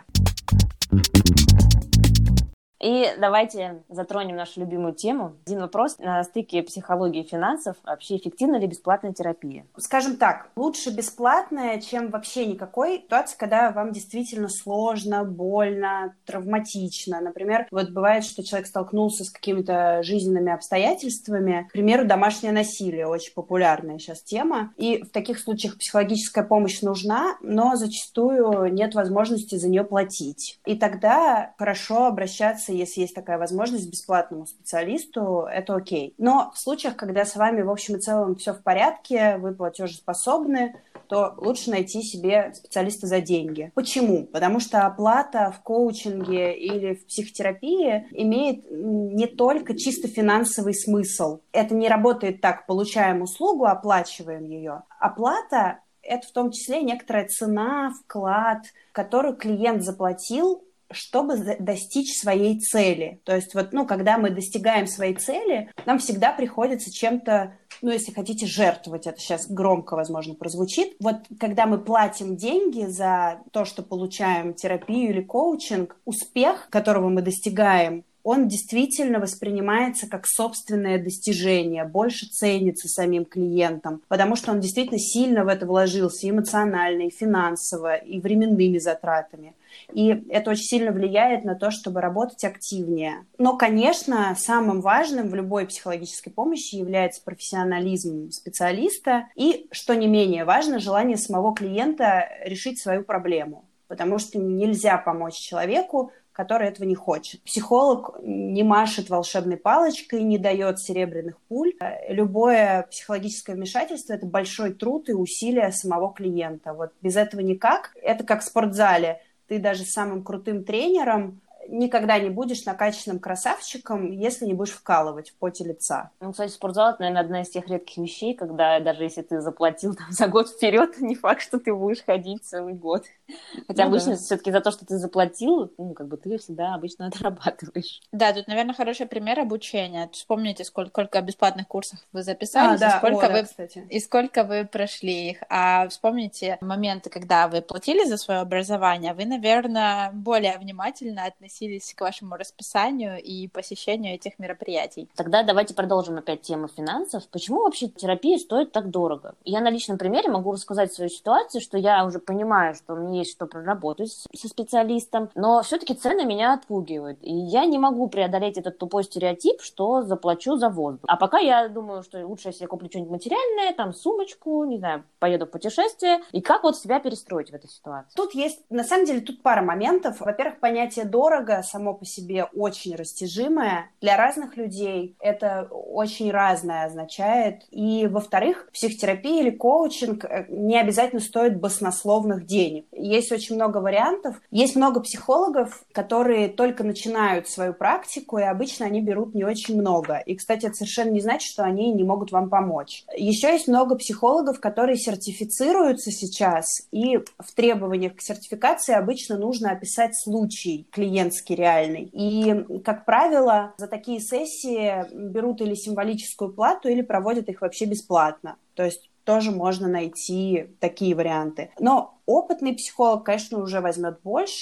И давайте затронем нашу любимую тему. Один вопрос на стыке психологии и финансов. Вообще эффективна ли бесплатная терапия? Скажем так, лучше бесплатная, чем вообще никакой. Ситуация, когда вам действительно сложно, больно, травматично. Например, вот бывает, что человек столкнулся с какими-то жизненными обстоятельствами. К примеру, домашнее насилие, очень популярная сейчас тема. И в таких случаях психологическая помощь нужна, но зачастую нет возможности за нее платить. И тогда хорошо обращаться, если есть такая возможность, к бесплатному специалисту, это окей. Но в случаях, когда с вами в общем и целом все в порядке, вы платежеспособны, то лучше найти себе специалиста за деньги. Почему? Потому что оплата в коучинге или в психотерапии имеет не только чисто финансовый смысл. Это не работает так: получаем услугу, оплачиваем ее. Оплата – это в том числе некоторая цена, вклад, который клиент заплатил, чтобы достичь своей цели. То есть вот, ну, когда мы достигаем своей цели, нам всегда приходится чем-то, ну, если хотите, жертвовать. Это сейчас громко, возможно, прозвучит. Вот когда мы платим деньги за то, что получаем терапию или коучинг, успех, которого мы достигаем, он действительно воспринимается как собственное достижение, больше ценится самим клиентом, потому что он действительно сильно в это вложился эмоционально, и финансово, и временными затратами. И это очень сильно влияет на то, чтобы работать активнее. Но, конечно, самым важным в любой психологической помощи является профессионализм специалиста и, что не менее важно, желание самого клиента решить свою проблему. Потому что нельзя помочь человеку, который этого не хочет. Психолог не машет волшебной палочкой, не дает серебряных пуль. Любое психологическое вмешательство – это большой труд и усилия самого клиента. Вот без этого никак. Это как в спортзале. Ты даже с самым крутым тренером никогда не будешь накачанным красавчиком, если не будешь вкалывать в поте лица. Ну, кстати, спортзал – это, наверное, одна из тех редких вещей, когда даже если ты заплатил там, за год вперед, не факт, что ты будешь ходить целый год. Хотя ну, обычно да. все-таки за то, что ты заплатил, ну, как бы ты всегда обычно отрабатываешь. Да, тут, наверное, хороший пример обучения. Вспомните, сколько, сколько бесплатных курсов вы записались, а, да. и, сколько О, вы, да, кстати. и сколько вы прошли их. А вспомните моменты, когда вы платили за свое образование, вы, наверное, более внимательно относились к вашему расписанию и посещению этих мероприятий. Тогда давайте продолжим опять тему финансов. Почему вообще терапия стоит так дорого? Я на личном примере могу рассказать свою ситуацию, что я уже понимаю, что мне есть что проработать со специалистом, но все-таки цены меня отпугивают. И я не могу преодолеть этот тупой стереотип, что заплачу за воздух. А пока я думаю, что лучше, если я куплю что-нибудь материальное, там сумочку, не знаю, поеду в путешествие. И как вот себя перестроить в этой ситуации? Тут есть, на самом деле, тут пара моментов. Во-первых, понятие «дорого» само по себе очень растяжимое. Для разных людей это очень разное означает. И, во-вторых, психотерапия или коучинг не обязательно стоит баснословных денег. Есть очень много вариантов. Есть много психологов, которые только начинают свою практику, и обычно они берут не очень много. И, кстати, это совершенно не значит, что они не могут вам помочь. Еще есть много психологов, которые сертифицируются сейчас, и в требованиях к сертификации обычно нужно описать случай клиентский реальный. И, как правило, за такие сессии берут или символическую плату, или проводят их вообще бесплатно. То есть тоже можно найти такие варианты. Но опытный психолог, конечно, уже возьмет больше.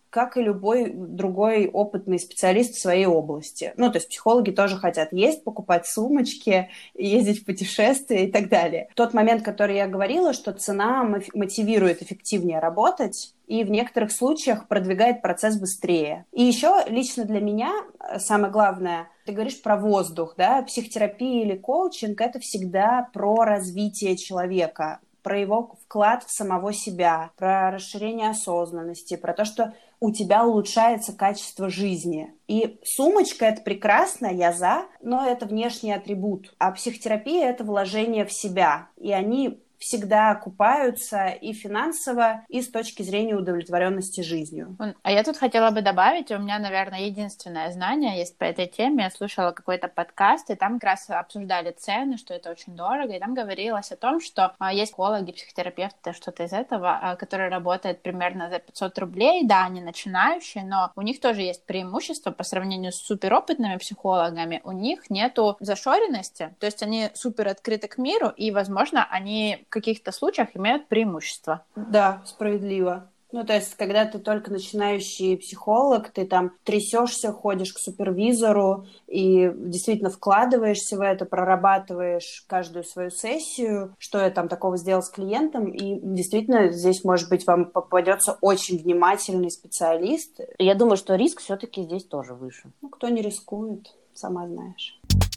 как и любой другой опытный специалист в своей области. Ну, то есть психологи тоже хотят есть, покупать сумочки, ездить в путешествия и так далее. Тот момент, который я говорила, что цена мотивирует эффективнее работать и в некоторых случаях продвигает процесс быстрее. И еще лично для меня самое главное, ты говоришь про воздух, да, психотерапия или коучинг — это всегда про развитие человека, про его вклад в самого себя, про расширение осознанности, про то, что у тебя улучшается качество жизни. И сумочка — это прекрасно, я за, но это внешний атрибут. А психотерапия — это вложение в себя. И они всегда окупаются и финансово, и с точки зрения удовлетворенности жизнью. А я тут хотела бы добавить, у меня, наверное, единственное знание есть по этой теме. Я слушала какой-то подкаст, и там как раз обсуждали цены, что это очень дорого, и там говорилось о том, что есть психологи, психотерапевты, что-то из этого, которые работают примерно за пятьсот рублей. Да, они начинающие, но у них тоже есть преимущество по сравнению с суперопытными психологами. У них нету зашоренности, то есть они супер открыты к миру, и, возможно, они в каких-то случаях имеют преимущество. Да, справедливо. Ну, то есть, когда ты только начинающий психолог, ты там трясешься, ходишь к супервизору и действительно вкладываешься в это, прорабатываешь каждую свою сессию, что я там такого сделал с клиентом, и действительно здесь, может быть, вам попадется очень внимательный специалист. Я думаю, что риск все-таки здесь тоже выше. Ну, кто не рискует, сама знаешь.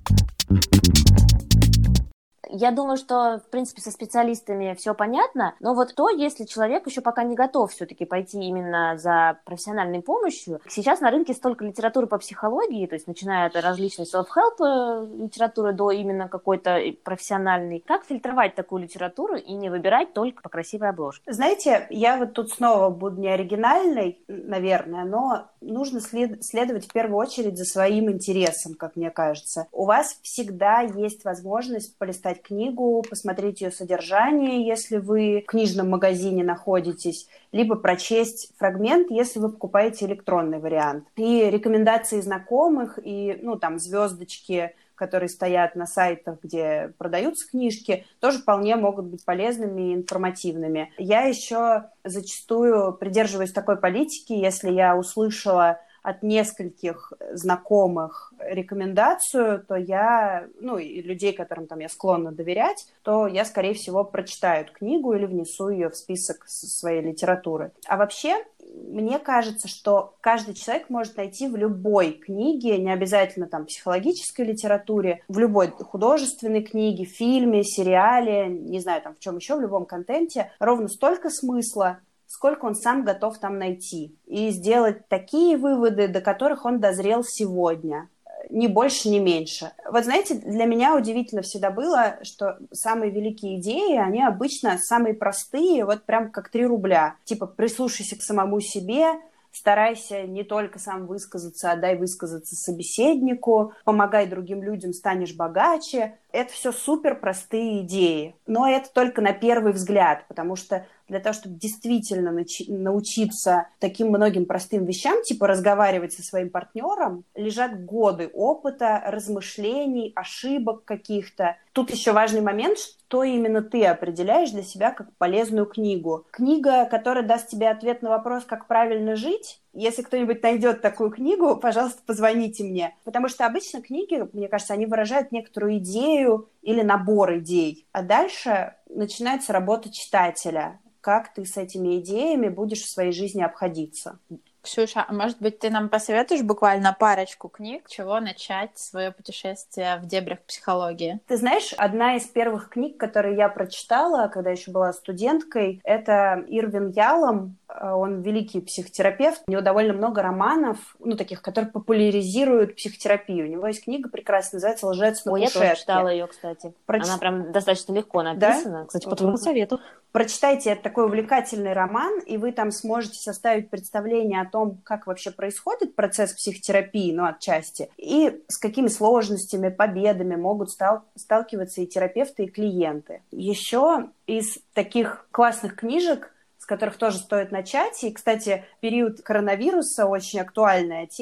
Я думаю, что, в принципе, со специалистами все понятно, но вот то, если человек еще пока не готов все-таки пойти именно за профессиональной помощью. Сейчас на рынке столько литературы по психологии, то есть начиная от различной self-help литературы до именно какой-то профессиональной. Как фильтровать такую литературу и не выбирать только по красивой обложке? Знаете, я вот тут снова буду не оригинальной, наверное, но нужно след- следовать в первую очередь за своим интересом, как мне кажется. У вас всегда есть возможность полистать книгу, посмотреть ее содержание, если вы в книжном магазине находитесь, либо прочесть фрагмент, если вы покупаете электронный вариант. И рекомендации знакомых, и, ну, там, звездочки, которые стоят на сайтах, где продаются книжки, тоже вполне могут быть полезными и информативными. Я еще зачастую придерживаюсь такой политики, если я услышала от нескольких знакомых рекомендацию, то я, ну, и людей, которым там я склонна доверять, то я, скорее всего, прочитаю эту книгу или внесу ее в список своей литературы. А вообще, мне кажется, что каждый человек может найти в любой книге, не обязательно там психологической литературе, в любой художественной книге, фильме, сериале, не знаю, там в чем еще, в любом контенте, ровно столько смысла, сколько он сам готов там найти, и сделать такие выводы, до которых он дозрел сегодня. Ни больше, ни меньше. Вот знаете, для меня удивительно всегда было, что самые великие идеи, они обычно самые простые, вот прям как три рубля. Типа прислушайся к самому себе, старайся не только сам высказаться, а дай высказаться собеседнику, помогай другим людям, станешь богаче. Это все супер простые идеи, но это только на первый взгляд, потому что для того, чтобы действительно нач- научиться таким многим простым вещам, типа разговаривать со своим партнером, лежат годы опыта, размышлений, ошибок каких-то. Тут еще важный момент, что именно ты определяешь для себя как полезную книгу. Книга, которая даст тебе ответ на вопрос, как правильно жить. Если кто-нибудь найдет такую книгу, пожалуйста, позвоните мне. Потому что обычно книги, мне кажется, они выражают некоторую идею или набор идей. А дальше начинается работа читателя. Как ты с этими идеями будешь в своей жизни обходиться. Ксюша, а может быть, ты нам посоветуешь буквально парочку книг, чего начать свое путешествие в дебрях психологии? Ты знаешь, одна из первых книг, которые я прочитала, когда еще была студенткой, это Ирвин Ялом. Он великий психотерапевт. У него довольно много романов, ну, таких, которые популяризируют психотерапию. У него есть книга прекрасная, называется «Лжец на Ой, кушетке». Я тоже читала ее, кстати. Проч... Она прям достаточно легко написана. Да? Кстати, по твоему совету. Прочитайте, это такой увлекательный роман, и вы там сможете составить представление о том, как вообще происходит процесс психотерапии, ну, отчасти, и с какими сложностями, победами могут стал- сталкиваться и терапевты, и клиенты. Еще из таких классных книжек, с которых тоже стоит начать, и, кстати, период коронавируса очень актуальная тема,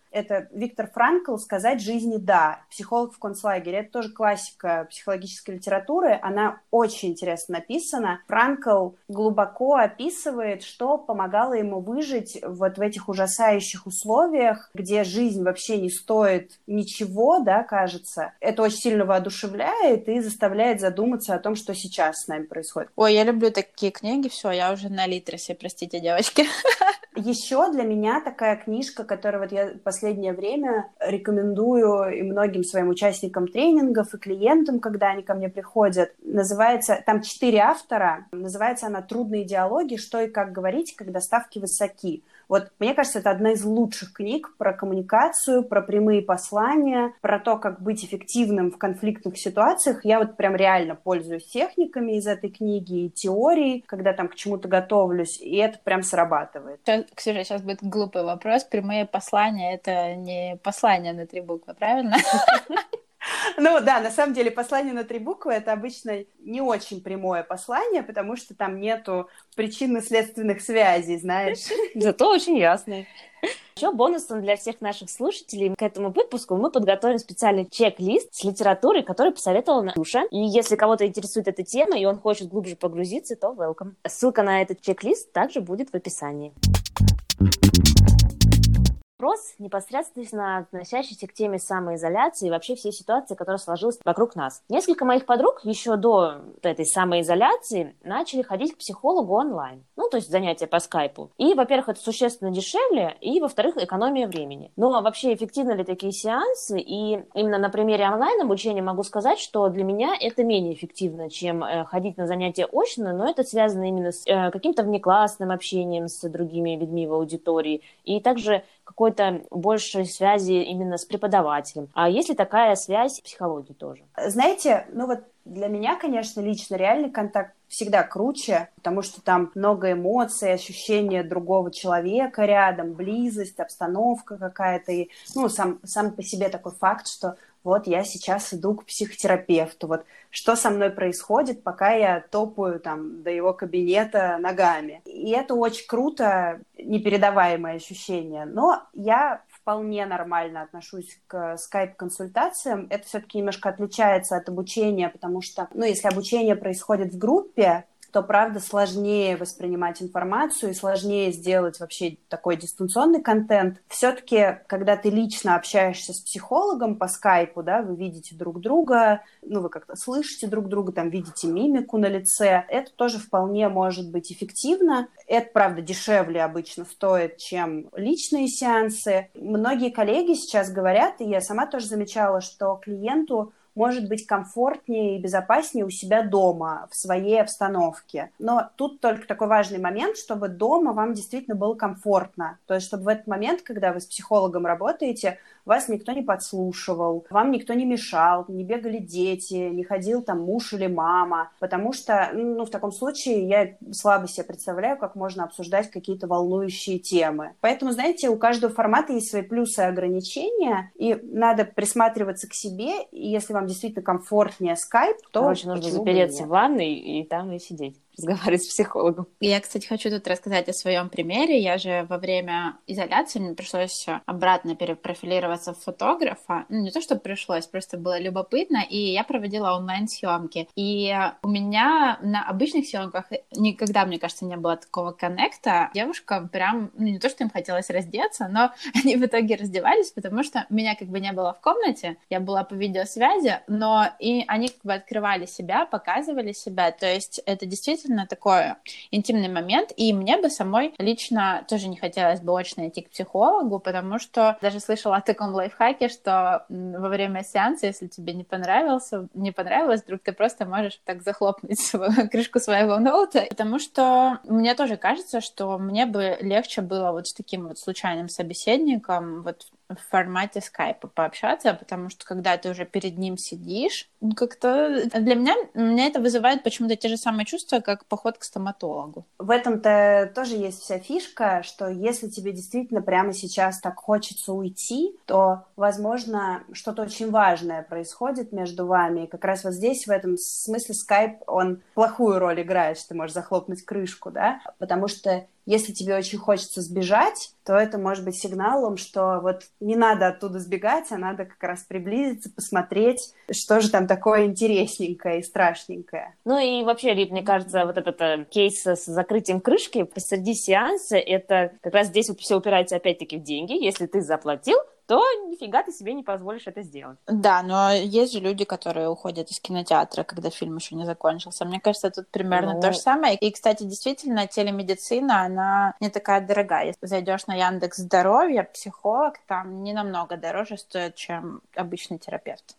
Это Виктор Франкл «Сказать жизни да», психолог в концлагере. Это тоже классика психологической литературы. Она очень интересно написана. Франкл глубоко описывает, что помогало ему выжить вот в этих ужасающих условиях, где жизнь вообще не стоит ничего, да, кажется. Это очень сильно воодушевляет и заставляет задуматься о том, что сейчас с нами происходит. Ой, я люблю такие книги, все, я уже на Литресе, простите, девочки. Еще для меня такая книжка, которую вот я в последнее время рекомендую и многим своим участникам тренингов, и клиентам, когда они ко мне приходят, называется, там четыре автора, называется она «Трудные диалоги. Что и как говорить, когда ставки высоки». Вот, мне кажется, это одна из лучших книг про коммуникацию, про прямые послания, про то, как быть эффективным в конфликтных ситуациях. Я вот прям реально пользуюсь техниками из этой книги и теорией, когда там к чему-то готовлюсь, и это прям срабатывает. Ксюша, сейчас будет глупый вопрос. Прямые послания — это не послание на три буквы, правильно? Ну да, на самом деле послание на три буквы — это обычно не очень прямое послание, потому что там нету причинно-следственных связей, знаешь. Зато очень ясное. Еще бонусом для всех наших слушателей к этому выпуску мы подготовим специальный чек-лист с литературой, который посоветовала Ксюша. И если кого-то интересует эта тема, и он хочет глубже погрузиться, то welcome. Ссылка на этот чек-лист также будет в описании. Вопрос, непосредственно относящийся к теме самоизоляции и вообще всей ситуации, которая сложилась вокруг нас. Несколько моих подруг еще до этой самоизоляции начали ходить к психологу онлайн. Ну, то есть занятия по скайпу. И, во-первых, это существенно дешевле, и, во-вторых, экономия времени. Ну, а вообще, эффективны ли такие сеансы? И именно на примере онлайн-обучения могу сказать, что для меня это менее эффективно, чем э, ходить на занятия очно, но это связано именно с э, каким-то внеклассным общением с другими людьми в аудитории, и также какой-то большей связи именно с преподавателем. А есть ли такая связь в психологии тоже? Знаете, ну вот для меня, конечно, лично реальный контакт всегда круче, потому что там много эмоций, ощущение другого человека рядом, близость, обстановка какая-то. И, ну, сам, сам по себе такой факт, что вот я сейчас иду к психотерапевту, вот что со мной происходит, пока я топаю там до его кабинета ногами. И это очень круто, непередаваемое ощущение. Но я вполне нормально отношусь к скайп-консультациям. Это все-таки немножко отличается от обучения, потому что, ну, если обучение происходит в группе, то, правда, сложнее воспринимать информацию и сложнее сделать вообще такой дистанционный контент. Все-таки, когда ты лично общаешься с психологом по скайпу, да, вы видите друг друга, ну, вы как-то слышите друг друга, там, видите мимику на лице, это тоже вполне может быть эффективно. Это, правда, дешевле обычно стоит, чем личные сеансы. Многие коллеги сейчас говорят, и я сама тоже замечала, что клиенту может быть комфортнее и безопаснее у себя дома, в своей обстановке. Но тут только такой важный момент, чтобы дома вам действительно было комфортно. То есть, чтобы в этот момент, когда вы с психологом работаете, вас никто не подслушивал, вам никто не мешал, не бегали дети, не ходил там муж или мама. Потому что, ну, в таком случае я слабо себе представляю, как можно обсуждать какие-то волнующие темы. Поэтому, знаете, у каждого формата есть свои плюсы и ограничения, и надо присматриваться к себе, и если вам действительно комфортнее скайп, то Короче, нужно запереться в ванной и там и сидеть, разговаривать с психологом. Я, кстати, хочу тут рассказать о своем примере. Я же во время изоляции, мне пришлось обратно перепрофилироваться в фотографа. Ну, не то, что пришлось, просто было любопытно, и я проводила онлайн-съемки. И у меня на обычных съемках никогда, мне кажется, не было такого коннекта. Девушкам прям, ну, не то, что им хотелось раздеться, но они в итоге раздевались, потому что меня как бы не было в комнате, я была по видеосвязи, но и они как бы открывали себя, показывали себя, то есть это действительно такой интимный момент, и мне бы самой лично тоже не хотелось бы очно идти к психологу, потому что даже слышала о таком лайфхаке, что во время сеанса, если тебе не понравился, не понравилось, вдруг ты просто можешь так захлопнуть свою, крышку своего ноута, потому что мне тоже кажется, что мне бы легче было вот с таким вот случайным собеседником вот в формате скайпа пообщаться, потому что когда ты уже перед ним сидишь, как-то для меня, меня это вызывает почему-то те же самые чувства, как поход к стоматологу. В этом-то тоже есть вся фишка, что если тебе действительно прямо сейчас так хочется уйти, то, возможно, что-то очень важное происходит между вами. И как раз вот здесь, в этом смысле, скайп, он плохую роль играет, что ты можешь захлопнуть крышку, да, потому что если тебе очень хочется сбежать, то это может быть сигналом, что вот не надо оттуда сбегать, а надо как раз приблизиться, посмотреть, что же там такое интересненькое и страшненькое. Ну и вообще, Рит, мне кажется, вот этот э, кейс с закрытием крышки посреди сеанса, это как раз здесь вот все упирается опять-таки в деньги. Если ты заплатил, то нифига ты себе не позволишь это сделать. Да, но есть же люди, которые уходят из кинотеатра, когда фильм еще не закончился. Мне кажется, тут примерно ну... то же самое. И, кстати, действительно, телемедицина, она не такая дорогая. Если зайдешь на Яндекс.Здоровье, психолог там не намного дороже стоит, чем обычный терапевт.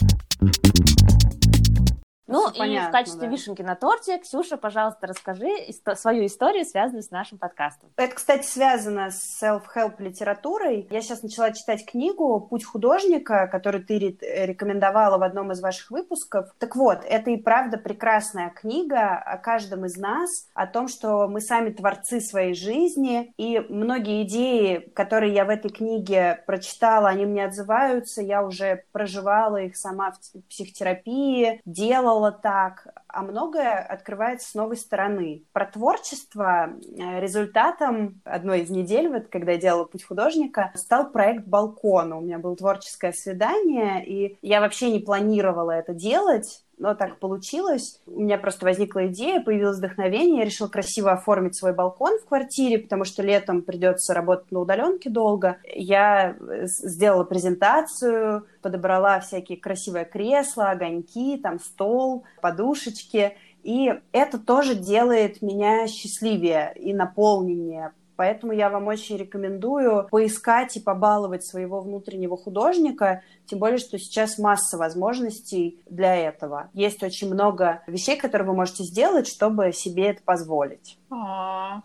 Ну, Все и понятно, в качестве да. вишенки на торте, Ксюша, пожалуйста, расскажи исто- свою историю, связанную с нашим подкастом. Это, кстати, связано с self-help литературой. Я сейчас начала читать книгу «Путь художника», которую ты рекомендовала в одном из ваших выпусков. Так вот, это и правда прекрасная книга о каждом из нас, о том, что мы сами творцы своей жизни, и многие идеи, которые я в этой книге прочитала, они мне отзываются, я уже проживала их сама в психотерапии, делала так, а многое открывается с новой стороны. Про творчество результатом одной из недель, вот когда я делала «Путь художника», стал проект «Балкон». У меня было творческое свидание, и я вообще не планировала это делать, но так получилось. У меня просто возникла идея, появилось вдохновение, я решила красиво оформить свой балкон в квартире, потому что летом придется работать на удаленке долго. Я сделала презентацию, подобрала всякие красивые кресла, огоньки, там стол, подушечки. И это тоже делает меня счастливее и наполненнее. Поэтому я вам очень рекомендую поискать и побаловать своего внутреннего художника, тем более, что сейчас масса возможностей для этого. Есть очень много вещей, которые вы можете сделать, чтобы себе это позволить. О,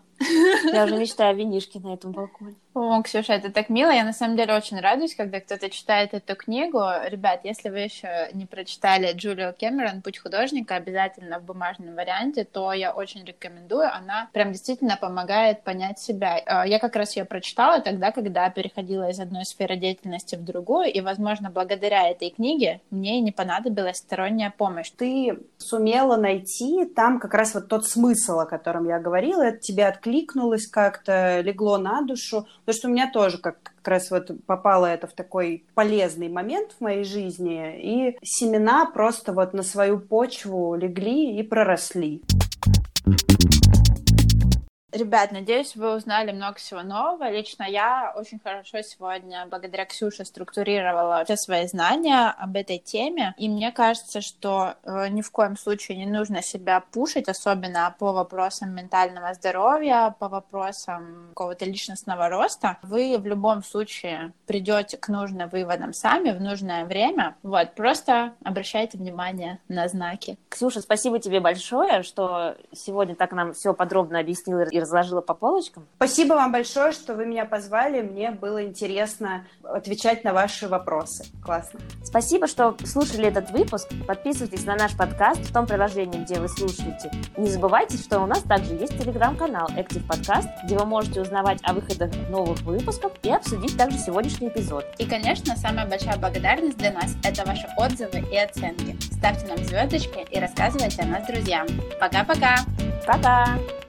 Я уже мечтаю о винишке на этом балконе. О, Ксюша, это так мило. Я на самом деле очень радуюсь, когда кто-то читает эту книгу. Ребят, если вы еще не прочитали Джулию Кэмерон «Путь художника» обязательно в бумажном варианте, то я очень рекомендую. Она прям действительно помогает понять себя. Я как раз ее прочитала тогда, когда переходила из одной сферы деятельности в другую, и, возможно, благодаря этой книге мне и не понадобилась сторонняя помощь. Ты сумела найти там как раз вот тот смысл, о котором я говорила, это тебе откликнулось как-то, легло на душу. Потому что у меня тоже как, как раз вот попало это в такой полезный момент в моей жизни, и семена просто вот на свою почву легли и проросли. Ребят, надеюсь, вы узнали много всего нового. Лично я очень хорошо сегодня, благодаря Ксюше, структурировала все свои знания об этой теме. И мне кажется, что э, ни в коем случае не нужно себя пушить, особенно по вопросам ментального здоровья, по вопросам какого-то личностного роста. Вы в любом случае придете к нужным выводам сами в нужное время. Вот, просто обращайте внимание на знаки. Ксюша, спасибо тебе большое, что сегодня так нам все подробно объяснила и разложила по полочкам. Спасибо вам большое, что вы меня позвали. Мне было интересно отвечать на ваши вопросы. Классно. Спасибо, что слушали этот выпуск. Подписывайтесь на наш подкаст в том приложении, где вы слушаете. Не забывайте, что у нас также есть телеграм-канал Active Podcast, где вы можете узнавать о выходах новых выпусков и обсудить также сегодняшний эпизод. И, конечно, самая большая благодарность для нас – это ваши отзывы и оценки. Ставьте нам звездочки и рассказывайте о нас друзьям. Пока-пока! Пока!